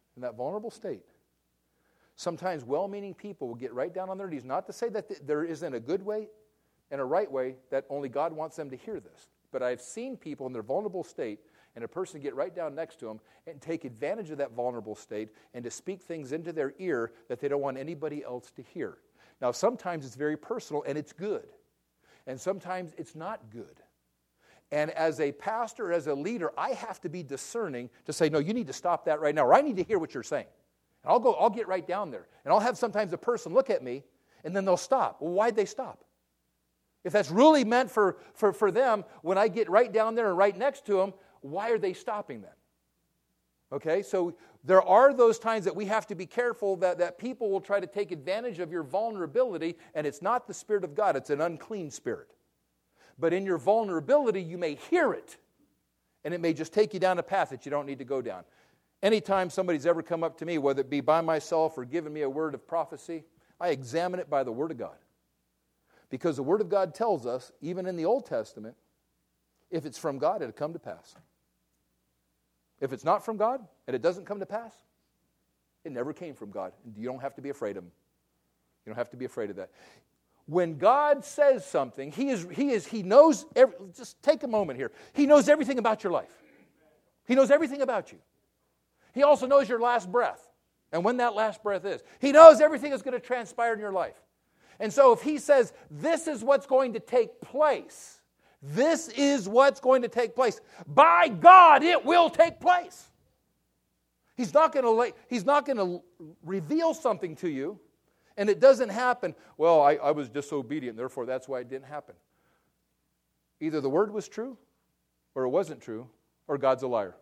sometimes well-meaning people will get right down on their knees. Not to say that there isn't a good way and a right way, that only God wants them to hear this. But I've seen people in their vulnerable state, and a person get right down next to them and take advantage of that vulnerable state and to speak things into their ear that they don't want anybody else to hear. Now, sometimes it's very personal, and it's good. And sometimes it's not good. And as a pastor, as a leader, I have to be discerning to say, no, you need to stop that right now, or I need to hear what you're saying. And I'll get right down there. And I'll have sometimes a person look at me, and then they'll stop. Well, why'd they stop? If that's really meant for them, when I get right down there and right next to them, why are they stopping then? Okay, so there are those times that we have to be careful that people will try to take advantage of your vulnerability, and it's not the Spirit of God, it's an unclean spirit. But in your vulnerability, you may hear it, and it may just take you down a path that you don't need to go down. Anytime somebody's ever come up to me, whether it be by myself or given me a word of prophecy, I examine it by the Word of God. Because the Word of God tells us, even in the Old Testament, if it's from God, it'll come to pass. If it's not from God and it doesn't come to pass, it never came from God. And you don't have to be afraid of Him. You don't have to be afraid of that. When God says something, He knows, just take a moment here. He knows everything about your life. He knows everything about you. He also knows your last breath and when that last breath is. He knows everything that's going to transpire in your life. And so if He says, this is what's going to take place, This is what's going to take place. By God, it will take place. He's not going to reveal something to you, and it doesn't happen. Well, I was disobedient, therefore that's why it didn't happen. Either the word was true, or it wasn't true, or God's a liar.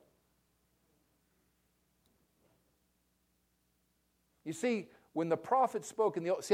You see, when the prophet spoke in the Old... See,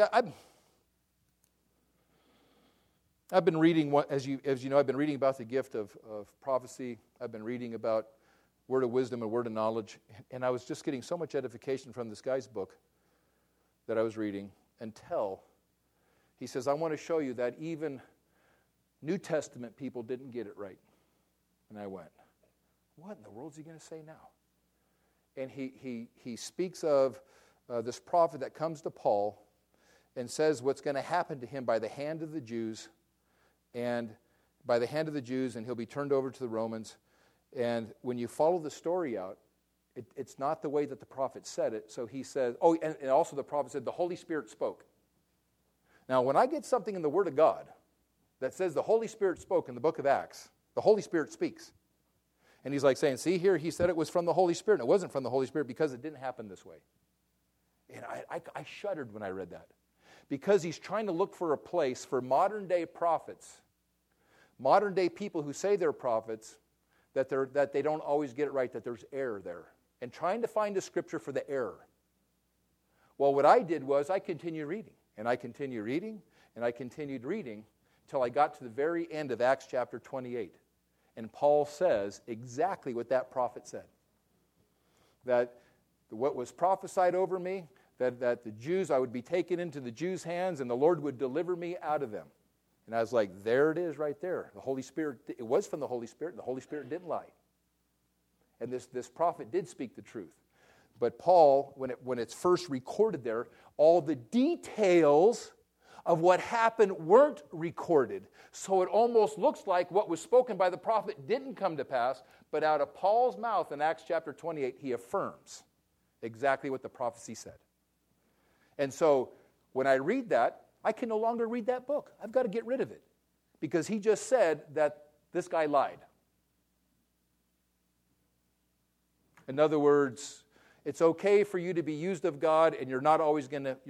I've been reading, as you know, I've been reading about the gift of prophecy. I've been reading about word of wisdom and word of knowledge. And I was just getting so much edification from this guy's book that I was reading until he says, I want to show you that even New Testament people didn't get it right. And I went, what in the world is he going to say now? And he speaks of this prophet that comes to Paul and says what's going to happen to him by the hand of the Jews, and he'll be turned over to the Romans. And when you follow the story out, it's not the way that the prophet said it. So he says, and also the prophet said the Holy Spirit spoke. Now, when I get something in the Word of God that says the Holy Spirit spoke in the book of Acts, the Holy Spirit speaks. And he's like saying, see here, he said it was from the Holy Spirit. And it wasn't from the Holy Spirit because it didn't happen this way. And I shuddered when I read that. Because he's trying to look for a place for modern day prophets, modern day people who say they're prophets, that they don't always get it right, that there's error there. And trying to find a scripture for the error. Well, what I did was I continued reading. And I continued reading. And I continued reading until I got to the very end of Acts chapter 28. And Paul says exactly what that prophet said. That what was prophesied over me, that the Jews, I would be taken into the Jews' hands and the Lord would deliver me out of them. And I was like, there it is right there. The Holy Spirit, it was from the Holy Spirit, and the Holy Spirit didn't lie. And this prophet did speak the truth. But Paul, when it's first recorded there, all the details of what happened weren't recorded. So it almost looks like what was spoken by the prophet didn't come to pass, but out of Paul's mouth in Acts chapter 28, he affirms exactly what the prophecy said. And so when I read that, I can no longer read that book. I've got to get rid of it because he just said that this guy lied. In other words, it's okay for you to be used of God, and you're not always going to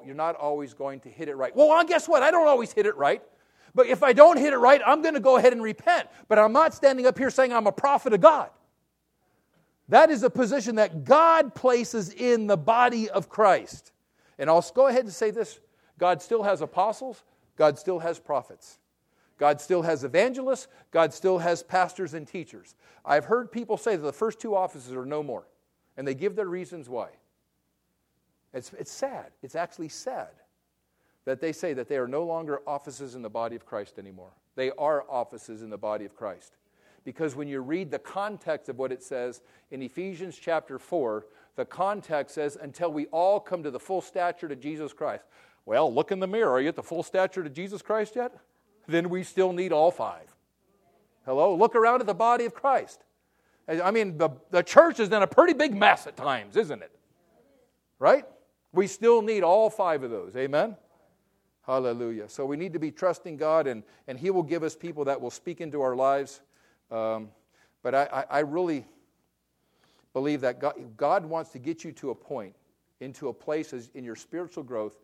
hit it right. Well, guess what? I don't always hit it right. But if I don't hit it right, I'm going to go ahead and repent. But I'm not standing up here saying I'm a prophet of God. That is a position that God places in the body of Christ. And I'll go ahead and say this. God still has apostles. God still has prophets. God still has evangelists. God still has pastors and teachers. I've heard people say that the first two offices are no more. And they give their reasons why. It's sad. It's actually sad that they say that they are no longer offices in the body of Christ anymore. They are offices in the body of Christ. Because when you read the context of what it says in Ephesians chapter 4, the context says, until we all come to the full stature to Jesus Christ. Well, look in the mirror. Are you at the full stature to Jesus Christ yet? Then we still need all five. Hello? Look around at the body of Christ. I mean, the church is in a pretty big mess at times, isn't it? Right? We still need all five of those. Amen? Hallelujah. So we need to be trusting God, and He will give us people that will speak into our lives. But I really believe that God wants to get you to a point, into a place in your spiritual growth,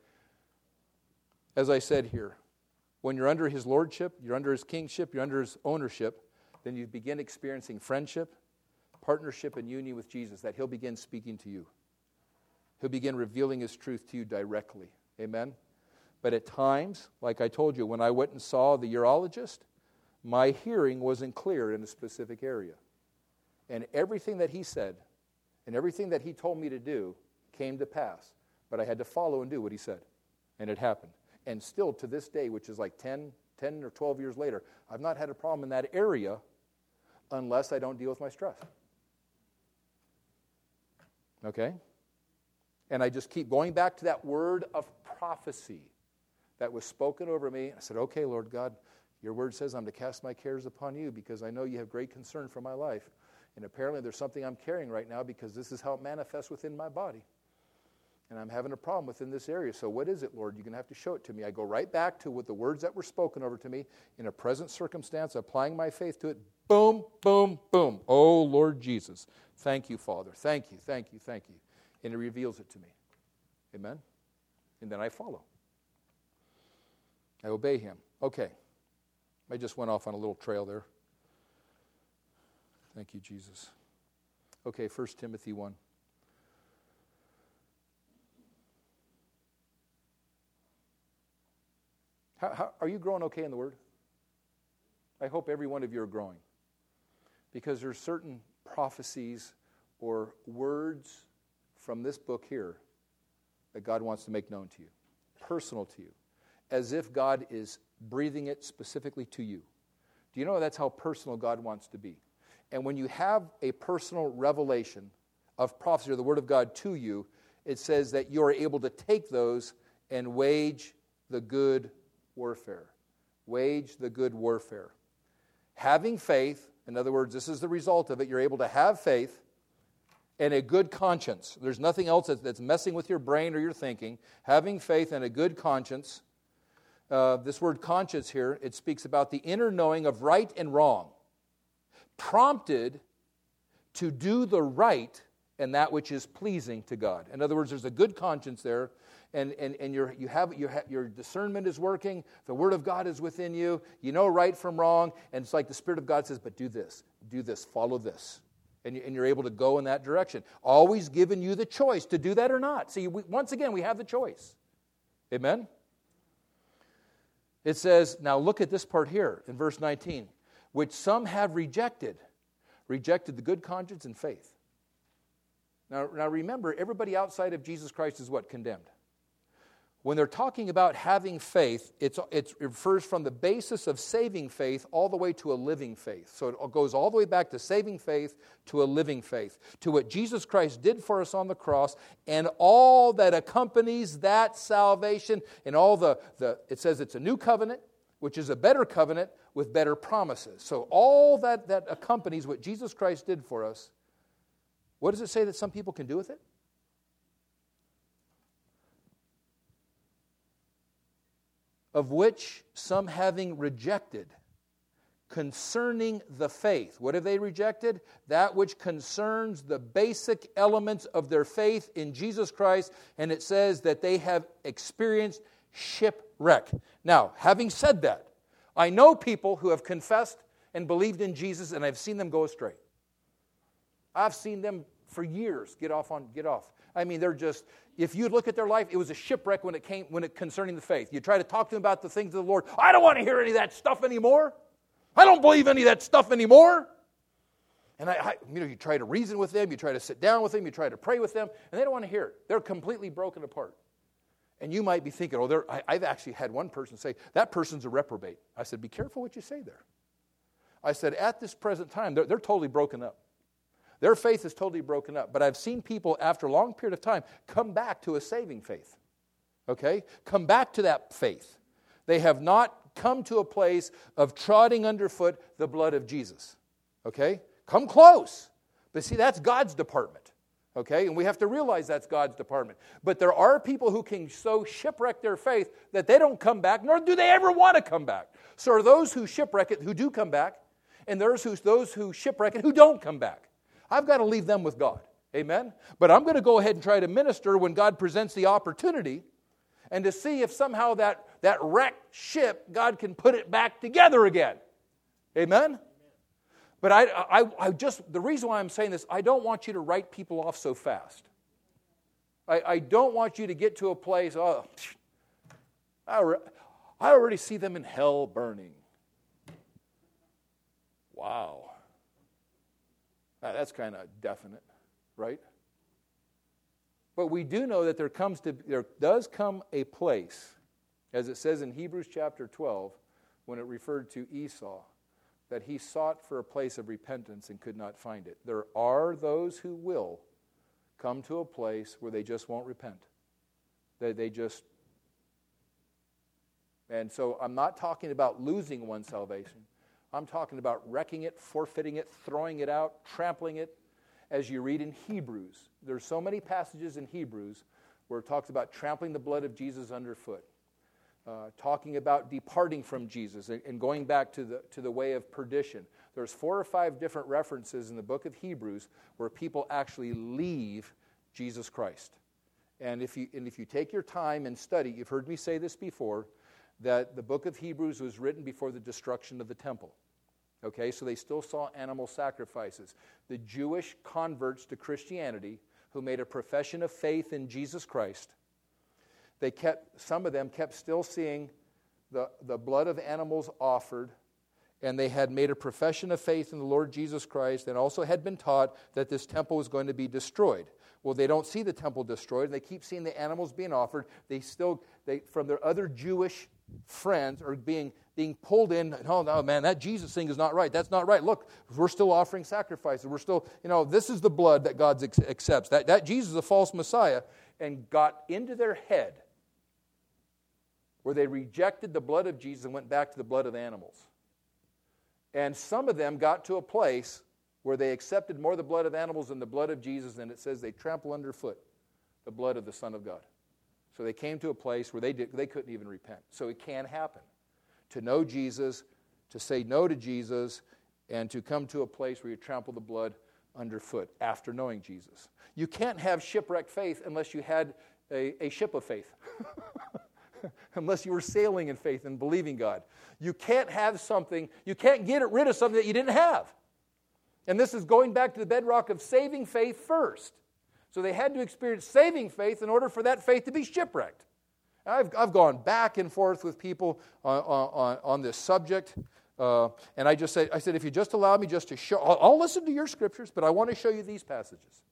as I said here. When you're under His lordship, you're under His kingship, you're under His ownership, then you begin experiencing friendship, partnership, and union with Jesus, that He'll begin speaking to you. He'll begin revealing His truth to you directly. Amen? But at times, like I told you, when I went and saw the urologist, my hearing wasn't clear in a specific area. And everything that he said and everything that he told me to do came to pass. But I had to follow and do what he said. And it happened. And still to this day, which is like 10 or 12 years later, I've not had a problem in that area unless I don't deal with my stress. Okay? And I just keep going back to that word of prophecy that was spoken over me. I said, okay, Lord God, your word says I'm to cast my cares upon you because I know you have great concern for my life. And apparently there's something I'm carrying right now because this is how it manifests within my body. And I'm having a problem within this area. So what is it, Lord? You're going to have to show it to me. I go right back to what the words that were spoken over to me in a present circumstance, applying my faith to it. Boom, boom, boom. Oh, Lord Jesus. Thank you, Father. Thank you, thank you, thank you. And He reveals it to me. Amen? And then I follow. I obey Him. Okay. I just went off on a little trail there. Thank you, Jesus. Okay, 1 Timothy 1. How, are you growing okay in the Word? I hope every one of you are growing. Because there's certain prophecies or words from this book here that God wants to make known to you, personal to you, as if God is breathing it specifically to you. Do you know that's how personal God wants to be? And when you have a personal revelation of prophecy or the Word of God to you, it says that you are able to take those and wage the good warfare. Wage the good warfare. Having faith, in other words, this is the result of it, you're able to have faith and a good conscience. There's nothing else that's messing with your brain or your thinking. Having faith and a good conscience. This word conscience here, it speaks about the inner knowing of right and wrong. Prompted to do the right and that which is pleasing to God. In other words, there's a good conscience there, and your discernment is working, the Word of God is within you, you know right from wrong, and it's like the Spirit of God says, but do this, follow this. And you're able to go in that direction. Always giving you the choice to do that or not. See, once again, we have the choice. Amen? It says, now look at this part here in verse 19, which some have rejected the good conscience and faith. Now remember, everybody outside of Jesus Christ is what? Condemned. When they're talking about having faith, it refers from the basis of saving faith all the way to a living faith. So it goes all the way back to saving faith to a living faith, to what Jesus Christ did for us on the cross and all that accompanies that salvation and all it says it's a new covenant, which is a better covenant with better promises. So all that accompanies what Jesus Christ did for us, what does it say that some people can do with it? Of which some having rejected concerning the faith. What have they rejected? That which concerns the basic elements of their faith in Jesus Christ, and it says that they have experienced shipwreck. Now, having said that, I know people who have confessed and believed in Jesus, and I've seen them go astray. I've seen them for years get off. I mean, they're just, if you look at their life, it was a shipwreck when it concerning the faith. You try to talk to them about the things of the Lord. I don't want to hear any of that stuff anymore. I don't believe any of that stuff anymore. And you try to reason with them, you try to sit down with them, you try to pray with them, and they don't want to hear it. They're completely broken apart. And you might be thinking, I've actually had one person say, that person's a reprobate. I said, be careful what you say there. I said, at this present time, they're totally broken up. Their faith is totally broken up. But I've seen people, after a long period of time, come back to a saving faith. Okay? Come back to that faith. They have not come to a place of trotting underfoot the blood of Jesus. Okay? Come close. But see, that's God's department. Okay? And we have to realize that's God's department. But there are people who can so shipwreck their faith that they don't come back, nor do they ever want to come back. So are those who shipwreck it who do come back, and there's those who shipwreck it who don't come back. I've got to leave them with God. Amen? But I'm going to go ahead and try to minister when God presents the opportunity and to see if somehow that wrecked ship, God can put it back together again. Amen? But I just, the reason why I'm saying this, I don't want you to write people off so fast. I don't want you to get to a place, I already see them in hell burning. Wow. That's kind of definite, right? But we do know that there does come a place, as it says in Hebrews chapter 12, when it referred to Esau, that he sought for a place of repentance and could not find it. There are those who will come to a place where they just won't repent. And so I'm not talking about losing one's salvation. I'm talking about wrecking it, forfeiting it, throwing it out, trampling it. As you read in Hebrews, there's so many passages in Hebrews where it talks about trampling the blood of Jesus underfoot, talking about departing from Jesus and going back to the way of perdition. There's 4 or 5 different references in the book of Hebrews where people actually leave Jesus Christ. And if you take your time and study, you've heard me say this before, that the book of Hebrews was written before the destruction of the temple. Okay, so they still saw animal sacrifices. The Jewish converts to Christianity who made a profession of faith in Jesus Christ, some of them kept still seeing the blood of animals offered, and they had made a profession of faith in the Lord Jesus Christ and also had been taught that this temple was going to be destroyed. Well, they don't see the temple destroyed, and they keep seeing the animals being offered. They from their other Jewish friends are being pulled in. Oh, no, man, that Jesus thing is not right. That's not right. Look, we're still offering sacrifices. We're still, this is the blood that God accepts. That Jesus is a false Messiah, and got into their head where they rejected the blood of Jesus and went back to the blood of animals. And some of them got to a place where they accepted more the blood of animals than the blood of Jesus, and it says they trample underfoot the blood of the Son of God. So they came to a place where they couldn't even repent. So it can happen. To know Jesus, to say no to Jesus, and to come to a place where you trample the blood underfoot after knowing Jesus. You can't have shipwrecked faith unless you had a ship of faith. Unless you were sailing in faith and believing God. You can't get rid of something that you didn't have. And this is going back to the bedrock of saving faith first. So they had to experience saving faith in order for that faith to be shipwrecked. I've gone back and forth with people on this subject, and I said, if you just allow me just to show, I'll listen to your scriptures, but I want to show you these passages.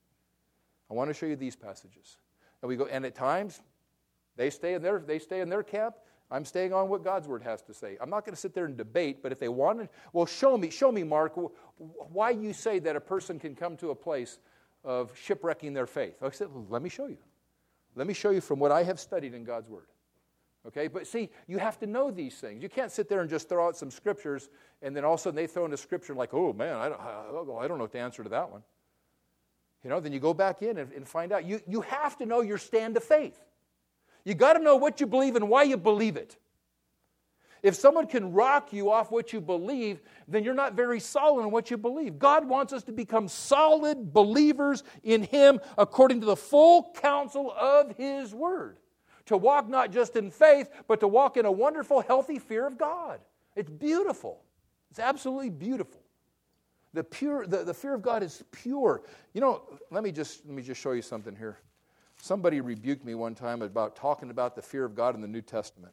And at times, they stay in their camp. I'm staying on what God's Word has to say. I'm not going to sit there and debate, but if they want to, well, show me, Mark, why you say that a person can come to a place of shipwrecking their faith. I said, well, let me show you. Let me show you from what I have studied in God's Word. Okay, but see, you have to know these things. You can't sit there and just throw out some scriptures, and then all of a sudden they throw in a scripture like, oh man, I don't know what the answer to that one. Then you go back in and find out. You have to know your stand of faith. You got to know what you believe and why you believe it. If someone can rock you off what you believe, then you're not very solid in what you believe. God wants us to become solid believers in Him according to the full counsel of His Word. To walk not just in faith, but to walk in a wonderful, healthy fear of God. It's beautiful. It's absolutely beautiful. The fear of God is pure. Let me just show you something here. Somebody rebuked me one time about talking about the fear of God in the New Testament.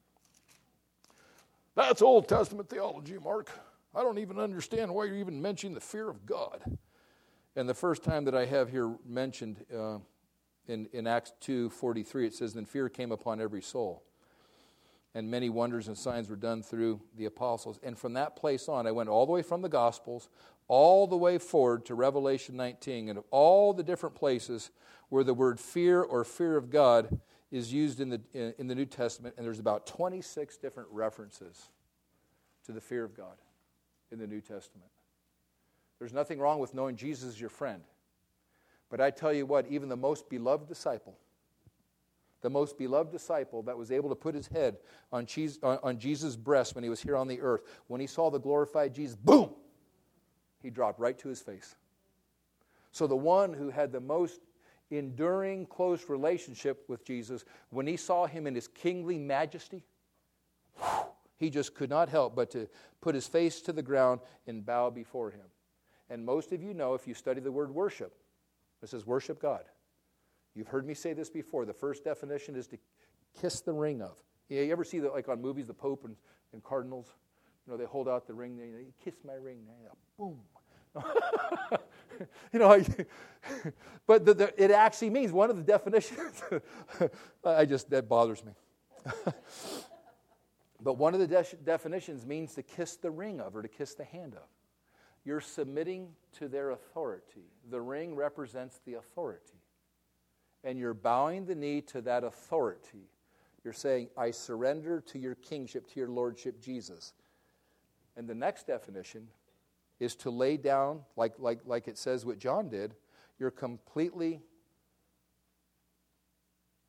That's Old Testament theology, Mark. I don't even understand why you're even mentioning the fear of God. And the first time that I have here mentioned in Acts 2:43, it says, then fear came upon every soul. And many wonders and signs were done through the apostles. And from that place on, I went all the way from the Gospels, all the way forward to Revelation 19, and of all the different places where the word fear or fear of God is used in the New Testament, and there's about 26 different references to the fear of God in the New Testament. There's nothing wrong with knowing Jesus is your friend. But I tell you what, even the most beloved disciple that was able to put his head on Jesus' breast when he was here on the earth, when he saw the glorified Jesus, boom, he dropped right to his face. So the one who had the most enduring, close relationship with Jesus, when he saw him in his kingly majesty, he just could not help but to put his face to the ground and bow before him. And most of you know, if you study the word worship, it says worship God. You've heard me say this before. The first definition is to kiss the ring of. You ever see that, like on movies, the Pope and cardinals? They hold out the ring. They kiss my ring. Boom. But it actually means, one of the definitions, that bothers me. But one of the definitions means to kiss the ring of, or to kiss the hand of. You're submitting to their authority. The ring represents the authority. And you're bowing the knee to that authority. You're saying, I surrender to your kingship, to your lordship, Jesus. And the next definition is to lay down, like it says what John did, you're completely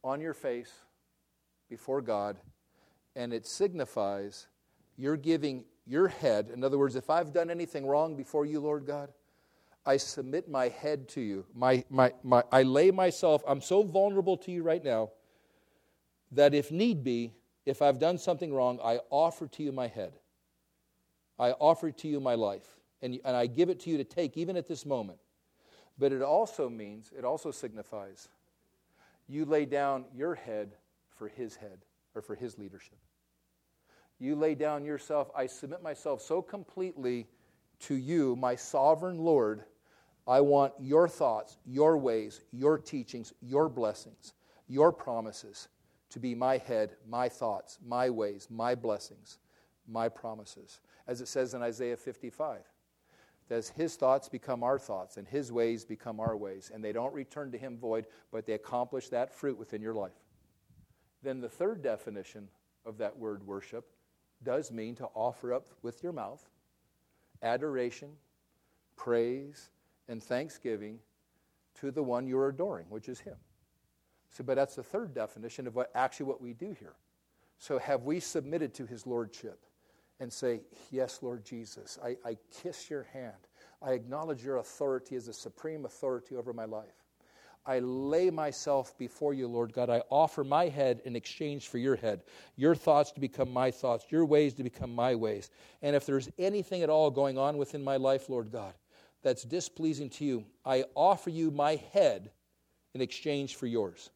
on your face before God, and it signifies you're giving your head. In other words, if I've done anything wrong before you, Lord God, I submit my head to you. I lay myself, I'm so vulnerable to you right now that if need be, if I've done something wrong, I offer to you my head. I offer to you my life. And I give it to you to take even at this moment. But it also signifies you lay down your head for his head or for his leadership. You lay down yourself. I submit myself so completely to you, my sovereign Lord. I want your thoughts, your ways, your teachings, your blessings, your promises to be my head, my thoughts, my ways, my blessings, my promises. As it says in Isaiah 55, that his thoughts become our thoughts and his ways become our ways. And they don't return to him void, but they accomplish that fruit within your life. Then the third definition of that word worship does mean to offer up with your mouth adoration, praise, and thanksgiving to the one you're adoring, which is him. So, but that's the third definition of what we do here. So have we submitted to his lordship and say, yes, Lord Jesus, I kiss your hand. I acknowledge your authority as the supreme authority over my life. I lay myself before you, Lord God. I offer my head in exchange for your head. Your thoughts to become my thoughts. Your ways to become my ways. And if there's anything at all going on within my life, Lord God, that's displeasing to you, I offer you my head in exchange for yours.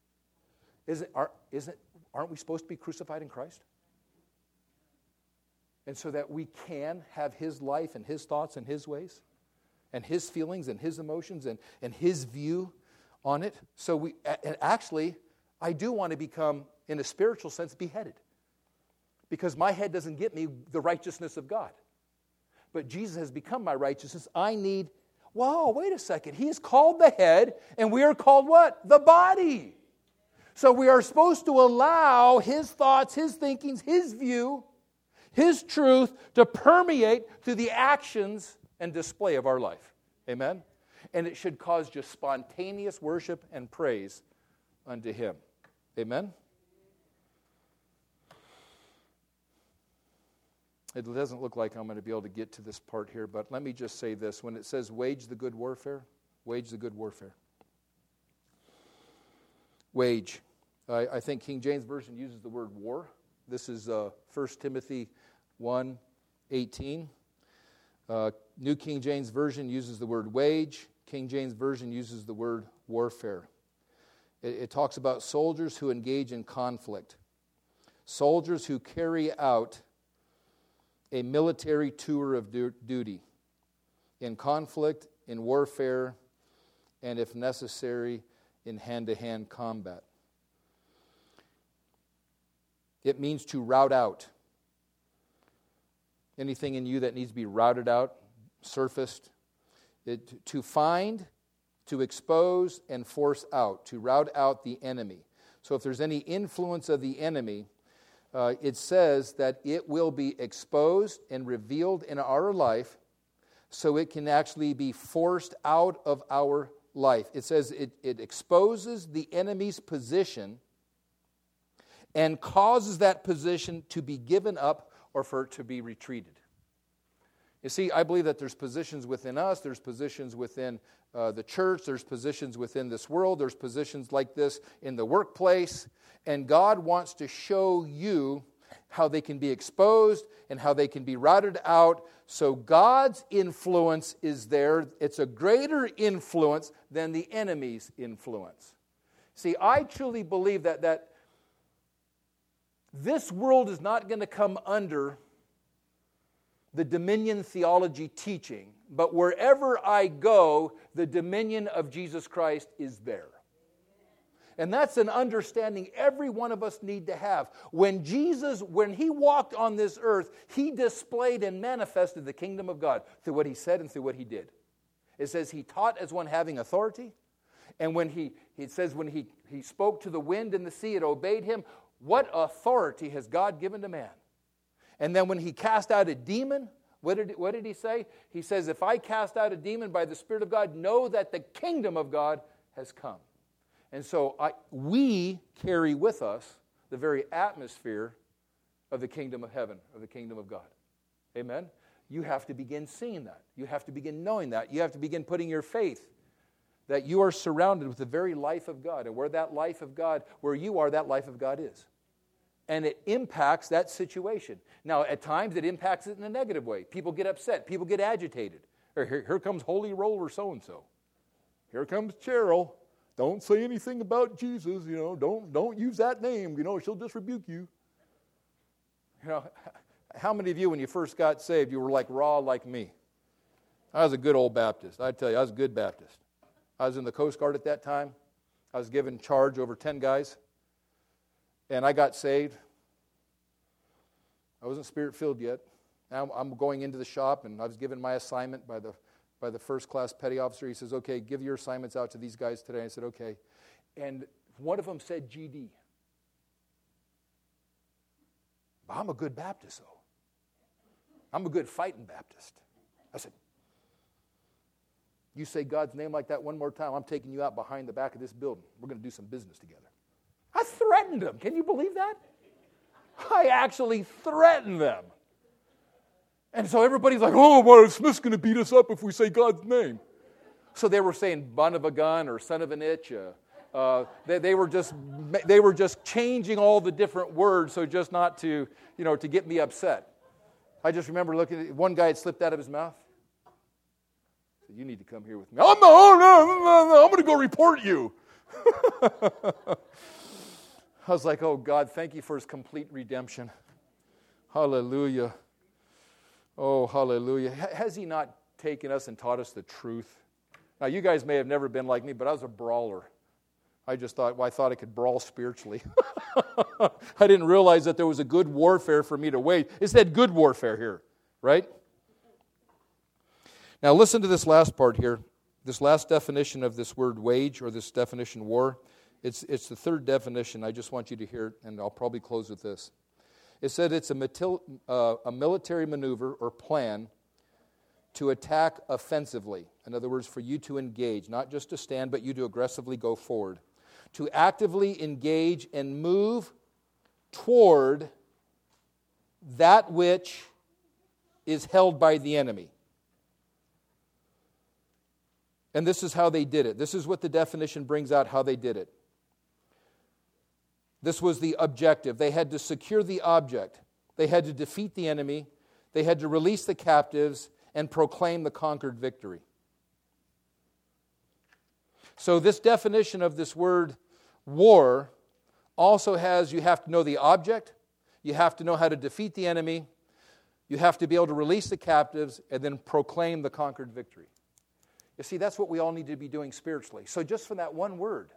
Aren't we supposed to be crucified in Christ? And so that we can have his life and his thoughts and his ways and his feelings and his emotions and his view on it. So I do want to become, in a spiritual sense, beheaded. Because my head doesn't get me the righteousness of God. But Jesus has become my righteousness. Wait a second. He is called the head, and we are called what? The body. So we are supposed to allow his thoughts, his thinkings, his view, his truth to permeate through the actions and display of our life. Amen? And it should cause just spontaneous worship and praise unto him. Amen? It doesn't look like I'm going to be able to get to this part here, but let me just say this. When it says wage the good warfare, wage the good warfare. Wage. I think King James Version uses the word war. This is 1 Timothy 1:18. New King James Version uses the word wage. King James Version uses the word warfare. It talks about soldiers who engage in conflict. Soldiers who carry out a military tour of duty in conflict, in warfare, and if necessary, in hand-to-hand combat. It means to rout out. Anything in you that needs to be routed out, surfaced. To find, to expose, and force out. To rout out the enemy. So if there's any influence of the enemy, it says that it will be exposed and revealed in our life so it can actually be forced out of our life. It says it exposes the enemy's position and causes that position to be given up or for it to be retreated. You see, I believe that there's positions within us, there's positions within the church, there's positions within this world, there's positions like this in the workplace, and God wants to show you how they can be exposed and how they can be routed out. So God's influence is there. It's a greater influence than the enemy's influence. See, I truly believe that this world is not going to come under the dominion theology teaching, but wherever I go, the dominion of Jesus Christ is there. And that's an understanding every one of us need to have. When he walked on this earth, he displayed and manifested the kingdom of God through what he said and through what he did. It says he taught as one having authority. And when he spoke to the wind and the sea, it obeyed him. What authority has God given to man? And then when he cast out a demon, what did he say? He says, if I cast out a demon by the Spirit of God, know that the kingdom of God has come. And so we carry with us the very atmosphere of the kingdom of heaven, of the kingdom of God. Amen? You have to begin seeing that. You have to begin knowing that. You have to begin putting your faith that you are surrounded with the very life of God. And where that life of God, where you are, that life of God is. And it impacts that situation. Now, at times it impacts it in a negative way. People get upset. People get agitated. Or here comes Holy Roller so-and-so. Here comes Cheryl. Don't say anything about Jesus. Don't use that name. She'll just rebuke you. How many of you, when you first got saved, you were like raw like me? I was a good old Baptist. I tell you, I was a good Baptist. I was in the Coast Guard at that time. I was given charge over 10 guys. And I got saved. I wasn't Spirit-filled yet. Now I'm going into the shop, and I was given my assignment by the first-class petty officer. He says, okay, give your assignments out to these guys today. I said, okay. And one of them said GD. I'm a good Baptist, though. I'm a good fighting Baptist. I said, you say God's name like that one more time, I'm taking you out behind the back of this building. We're going to do some business together. I threatened them. Can you believe that? I actually threatened them. And so everybody's like, oh, well, Smith's going to beat us up if we say God's name. So they were saying bun of a gun or son of an itch. They were just changing all the different words so just not to, to get me upset. I just remember looking at one guy had slipped out of his mouth. I said, you need to come here with me. I'm going to go report you. I was like, oh, God, thank you for his complete redemption. Hallelujah. Oh, hallelujah. Has he not taken us and taught us the truth? Now, you guys may have never been like me, but I was a brawler. I just thought, I thought I could brawl spiritually. I didn't realize that there was a good warfare for me to wage. It's that good warfare here, right? Now, listen to this last part here. This last definition of this word wage, or this definition war. It's the third definition. I just want you to hear it, and I'll probably close with this. It said it's a military maneuver or plan to attack offensively. In other words, for you to engage, not just to stand, but you to aggressively go forward. To actively engage and move toward that which is held by the enemy. And this is how they did it. This is what the definition brings out, how they did it. This was the objective. They had to secure the object. They had to defeat the enemy. They had to release the captives and proclaim the conquered victory. So this definition of this word war also has, you have to know the object, you have to know how to defeat the enemy, you have to be able to release the captives, and then proclaim the conquered victory. You see, that's what we all need to be doing spiritually. So just from that one word,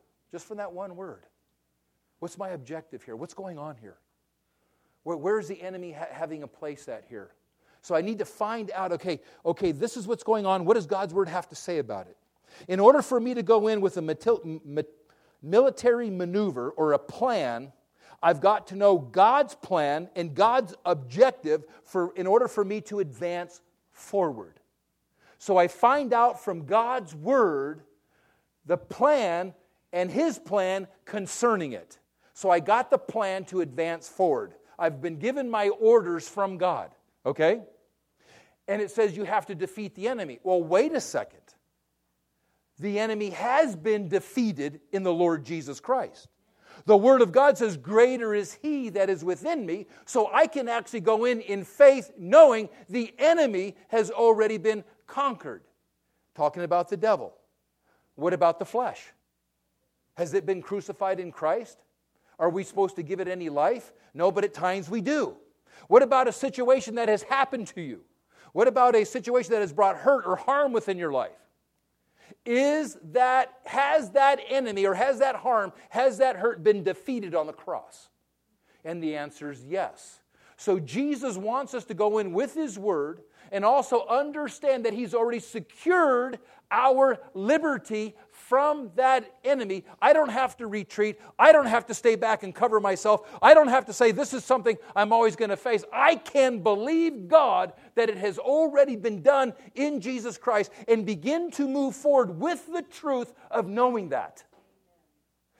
what's my objective here? What's going on here? Where's the enemy having a place at here? So I need to find out, okay, this is what's going on. What does God's Word have to say about it? In order for me to go in with a military maneuver or a plan, I've got to know God's plan and God's objective in order for me to advance forward. So I find out from God's Word the plan and His plan concerning it. So I got the plan to advance forward. I've been given my orders from God, okay? And it says you have to defeat the enemy. Well, wait a second. The enemy has been defeated in the Lord Jesus Christ. The Word of God says, greater is He that is within me, so I can actually go in faith knowing the enemy has already been conquered. Talking about the devil. What about the flesh? Has it been crucified in Christ? Are we supposed to give it any life? No, but at times we do. What about a situation that has happened to you? What about a situation that has brought hurt or harm within your life? Has that enemy or has that harm, has that hurt been defeated on the cross? And the answer is yes. So Jesus wants us to go in with His Word and also understand that He's already secured our liberty from that enemy. I don't have to retreat. I don't have to stay back and cover myself. I don't have to say this is something I'm always going to face. I can believe God that it has already been done in Jesus Christ and begin to move forward with the truth of knowing that.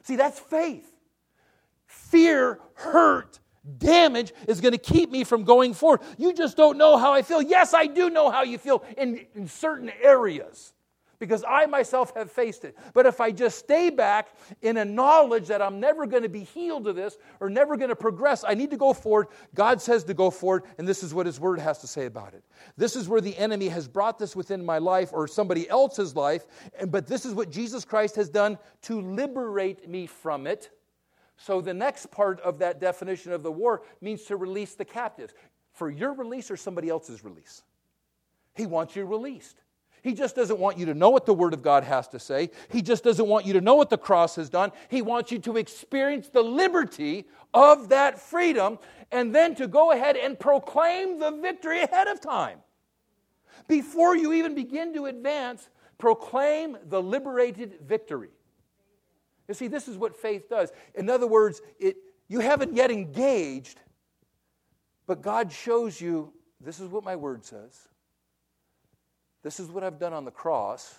See, that's faith. Fear, hurt, damage is going to keep me from going forward. You just don't know how I feel. Yes, I do know how you feel in certain areas, because I myself have faced it. But if I just stay back in a knowledge that I'm never going to be healed of this or never going to progress, I need to go forward. God says to go forward, and this is what His Word has to say about it. This is where the enemy has brought this within my life or somebody else's life, but this is what Jesus Christ has done to liberate me from it. So the next part of that definition of the war means to release the captives. For your release or somebody else's release? He wants you released. He just doesn't want you to know what the Word of God has to say. He just doesn't want you to know what the cross has done. He wants you to experience the liberty of that freedom and then to go ahead and proclaim the victory ahead of time. Before you even begin to advance, proclaim the liberated victory. You see, this is what faith does. In other words, you haven't yet engaged, but God shows you, this is what my Word says. This is what I've done on the cross.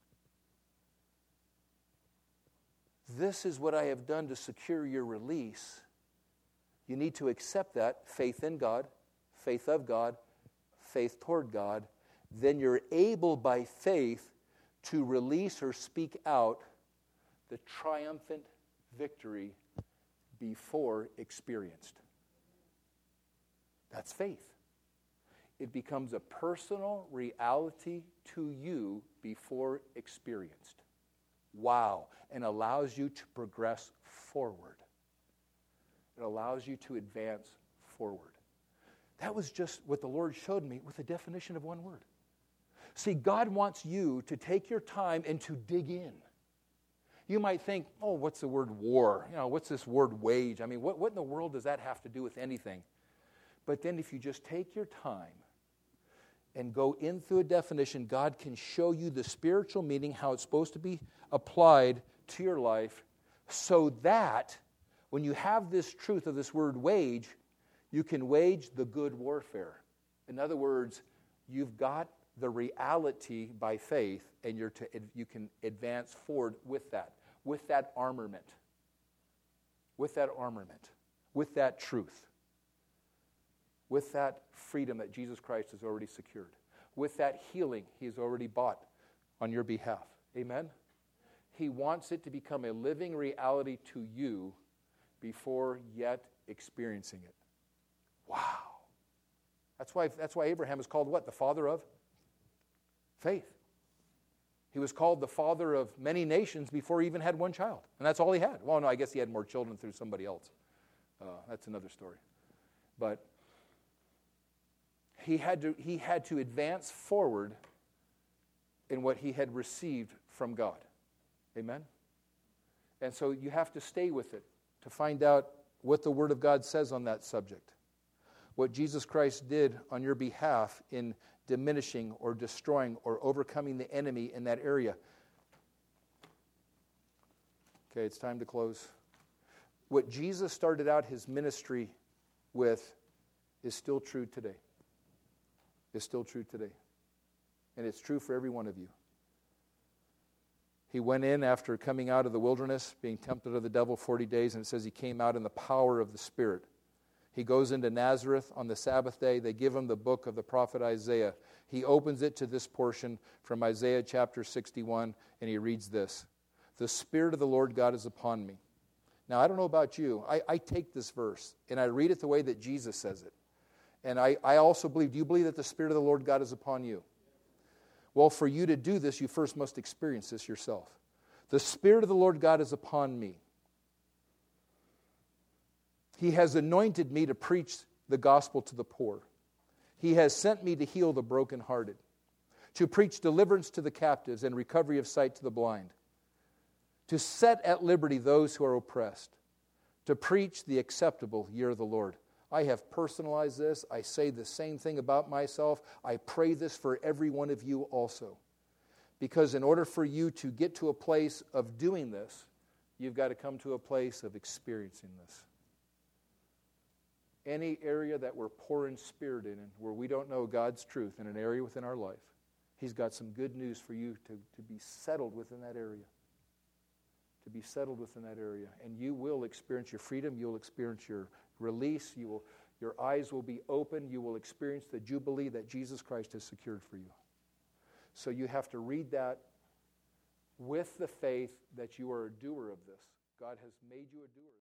This is what I have done to secure your release. You need to accept that, faith in God, faith of God, faith toward God. Then you're able by faith to release or speak out the triumphant victory before experienced. That's faith. It becomes a personal reality to you before experienced. Wow. And allows you to progress forward. It allows you to advance forward. That was just what the Lord showed me with the definition of one word. See, God wants you to take your time and to dig in. You might think, oh, what's the word war? What's this word wage? I mean, what in the world does that have to do with anything? But then if you just take your time and go in through a definition, God can show you the spiritual meaning, how it's supposed to be applied to your life, so that when you have this truth of this word wage, you can wage the good warfare. In other words, you've got the reality by faith, and you can advance forward with that armament, with that truth, with that freedom that Jesus Christ has already secured, with that healing He has already bought on your behalf. Amen? He wants it to become a living reality to you before yet experiencing it. Wow. That's why Abraham is called what? The father of faith. He was called the father of many nations before he even had one child. And that's all he had. Well, no, I guess he had more children through somebody else. That's another story. But he had to advance forward in what he had received from God. Amen? And so you have to stay with it to find out what the Word of God says on that subject. What Jesus Christ did on your behalf in diminishing or destroying or overcoming the enemy in that area. Okay, it's time to close. What Jesus started out His ministry with is still true today. Is still true today. And it's true for every one of you. He went in after coming out of the wilderness, being tempted of the devil 40 days, and it says He came out in the power of the Spirit. He goes into Nazareth on the Sabbath day. They give Him the book of the prophet Isaiah. He opens it to this portion from Isaiah chapter 61, and he reads this. The Spirit of the Lord God is upon me. Now, I don't know about you. I take this verse, and I read it the way that Jesus says it. And I also believe, do you believe that the Spirit of the Lord God is upon you? Well, for you to do this, you first must experience this yourself. The Spirit of the Lord God is upon me. He has anointed me to preach the gospel to the poor. He has sent me to heal the brokenhearted, to preach deliverance to the captives and recovery of sight to the blind, to set at liberty those who are oppressed, to preach the acceptable year of the Lord. I have personalized this. I say the same thing about myself. I pray this for every one of you also. Because in order for you to get to a place of doing this, you've got to come to a place of experiencing this. Any area that we're poor in spirit in, where we don't know God's truth in an area within our life, He's got some good news for you to be settled within that area. to be settled within that area. And you will experience your freedom. You'll experience your release. Your eyes will be open. You will experience the jubilee that Jesus Christ has secured for you. So you have to read that with the faith that you are a doer of this. God has made you a doer.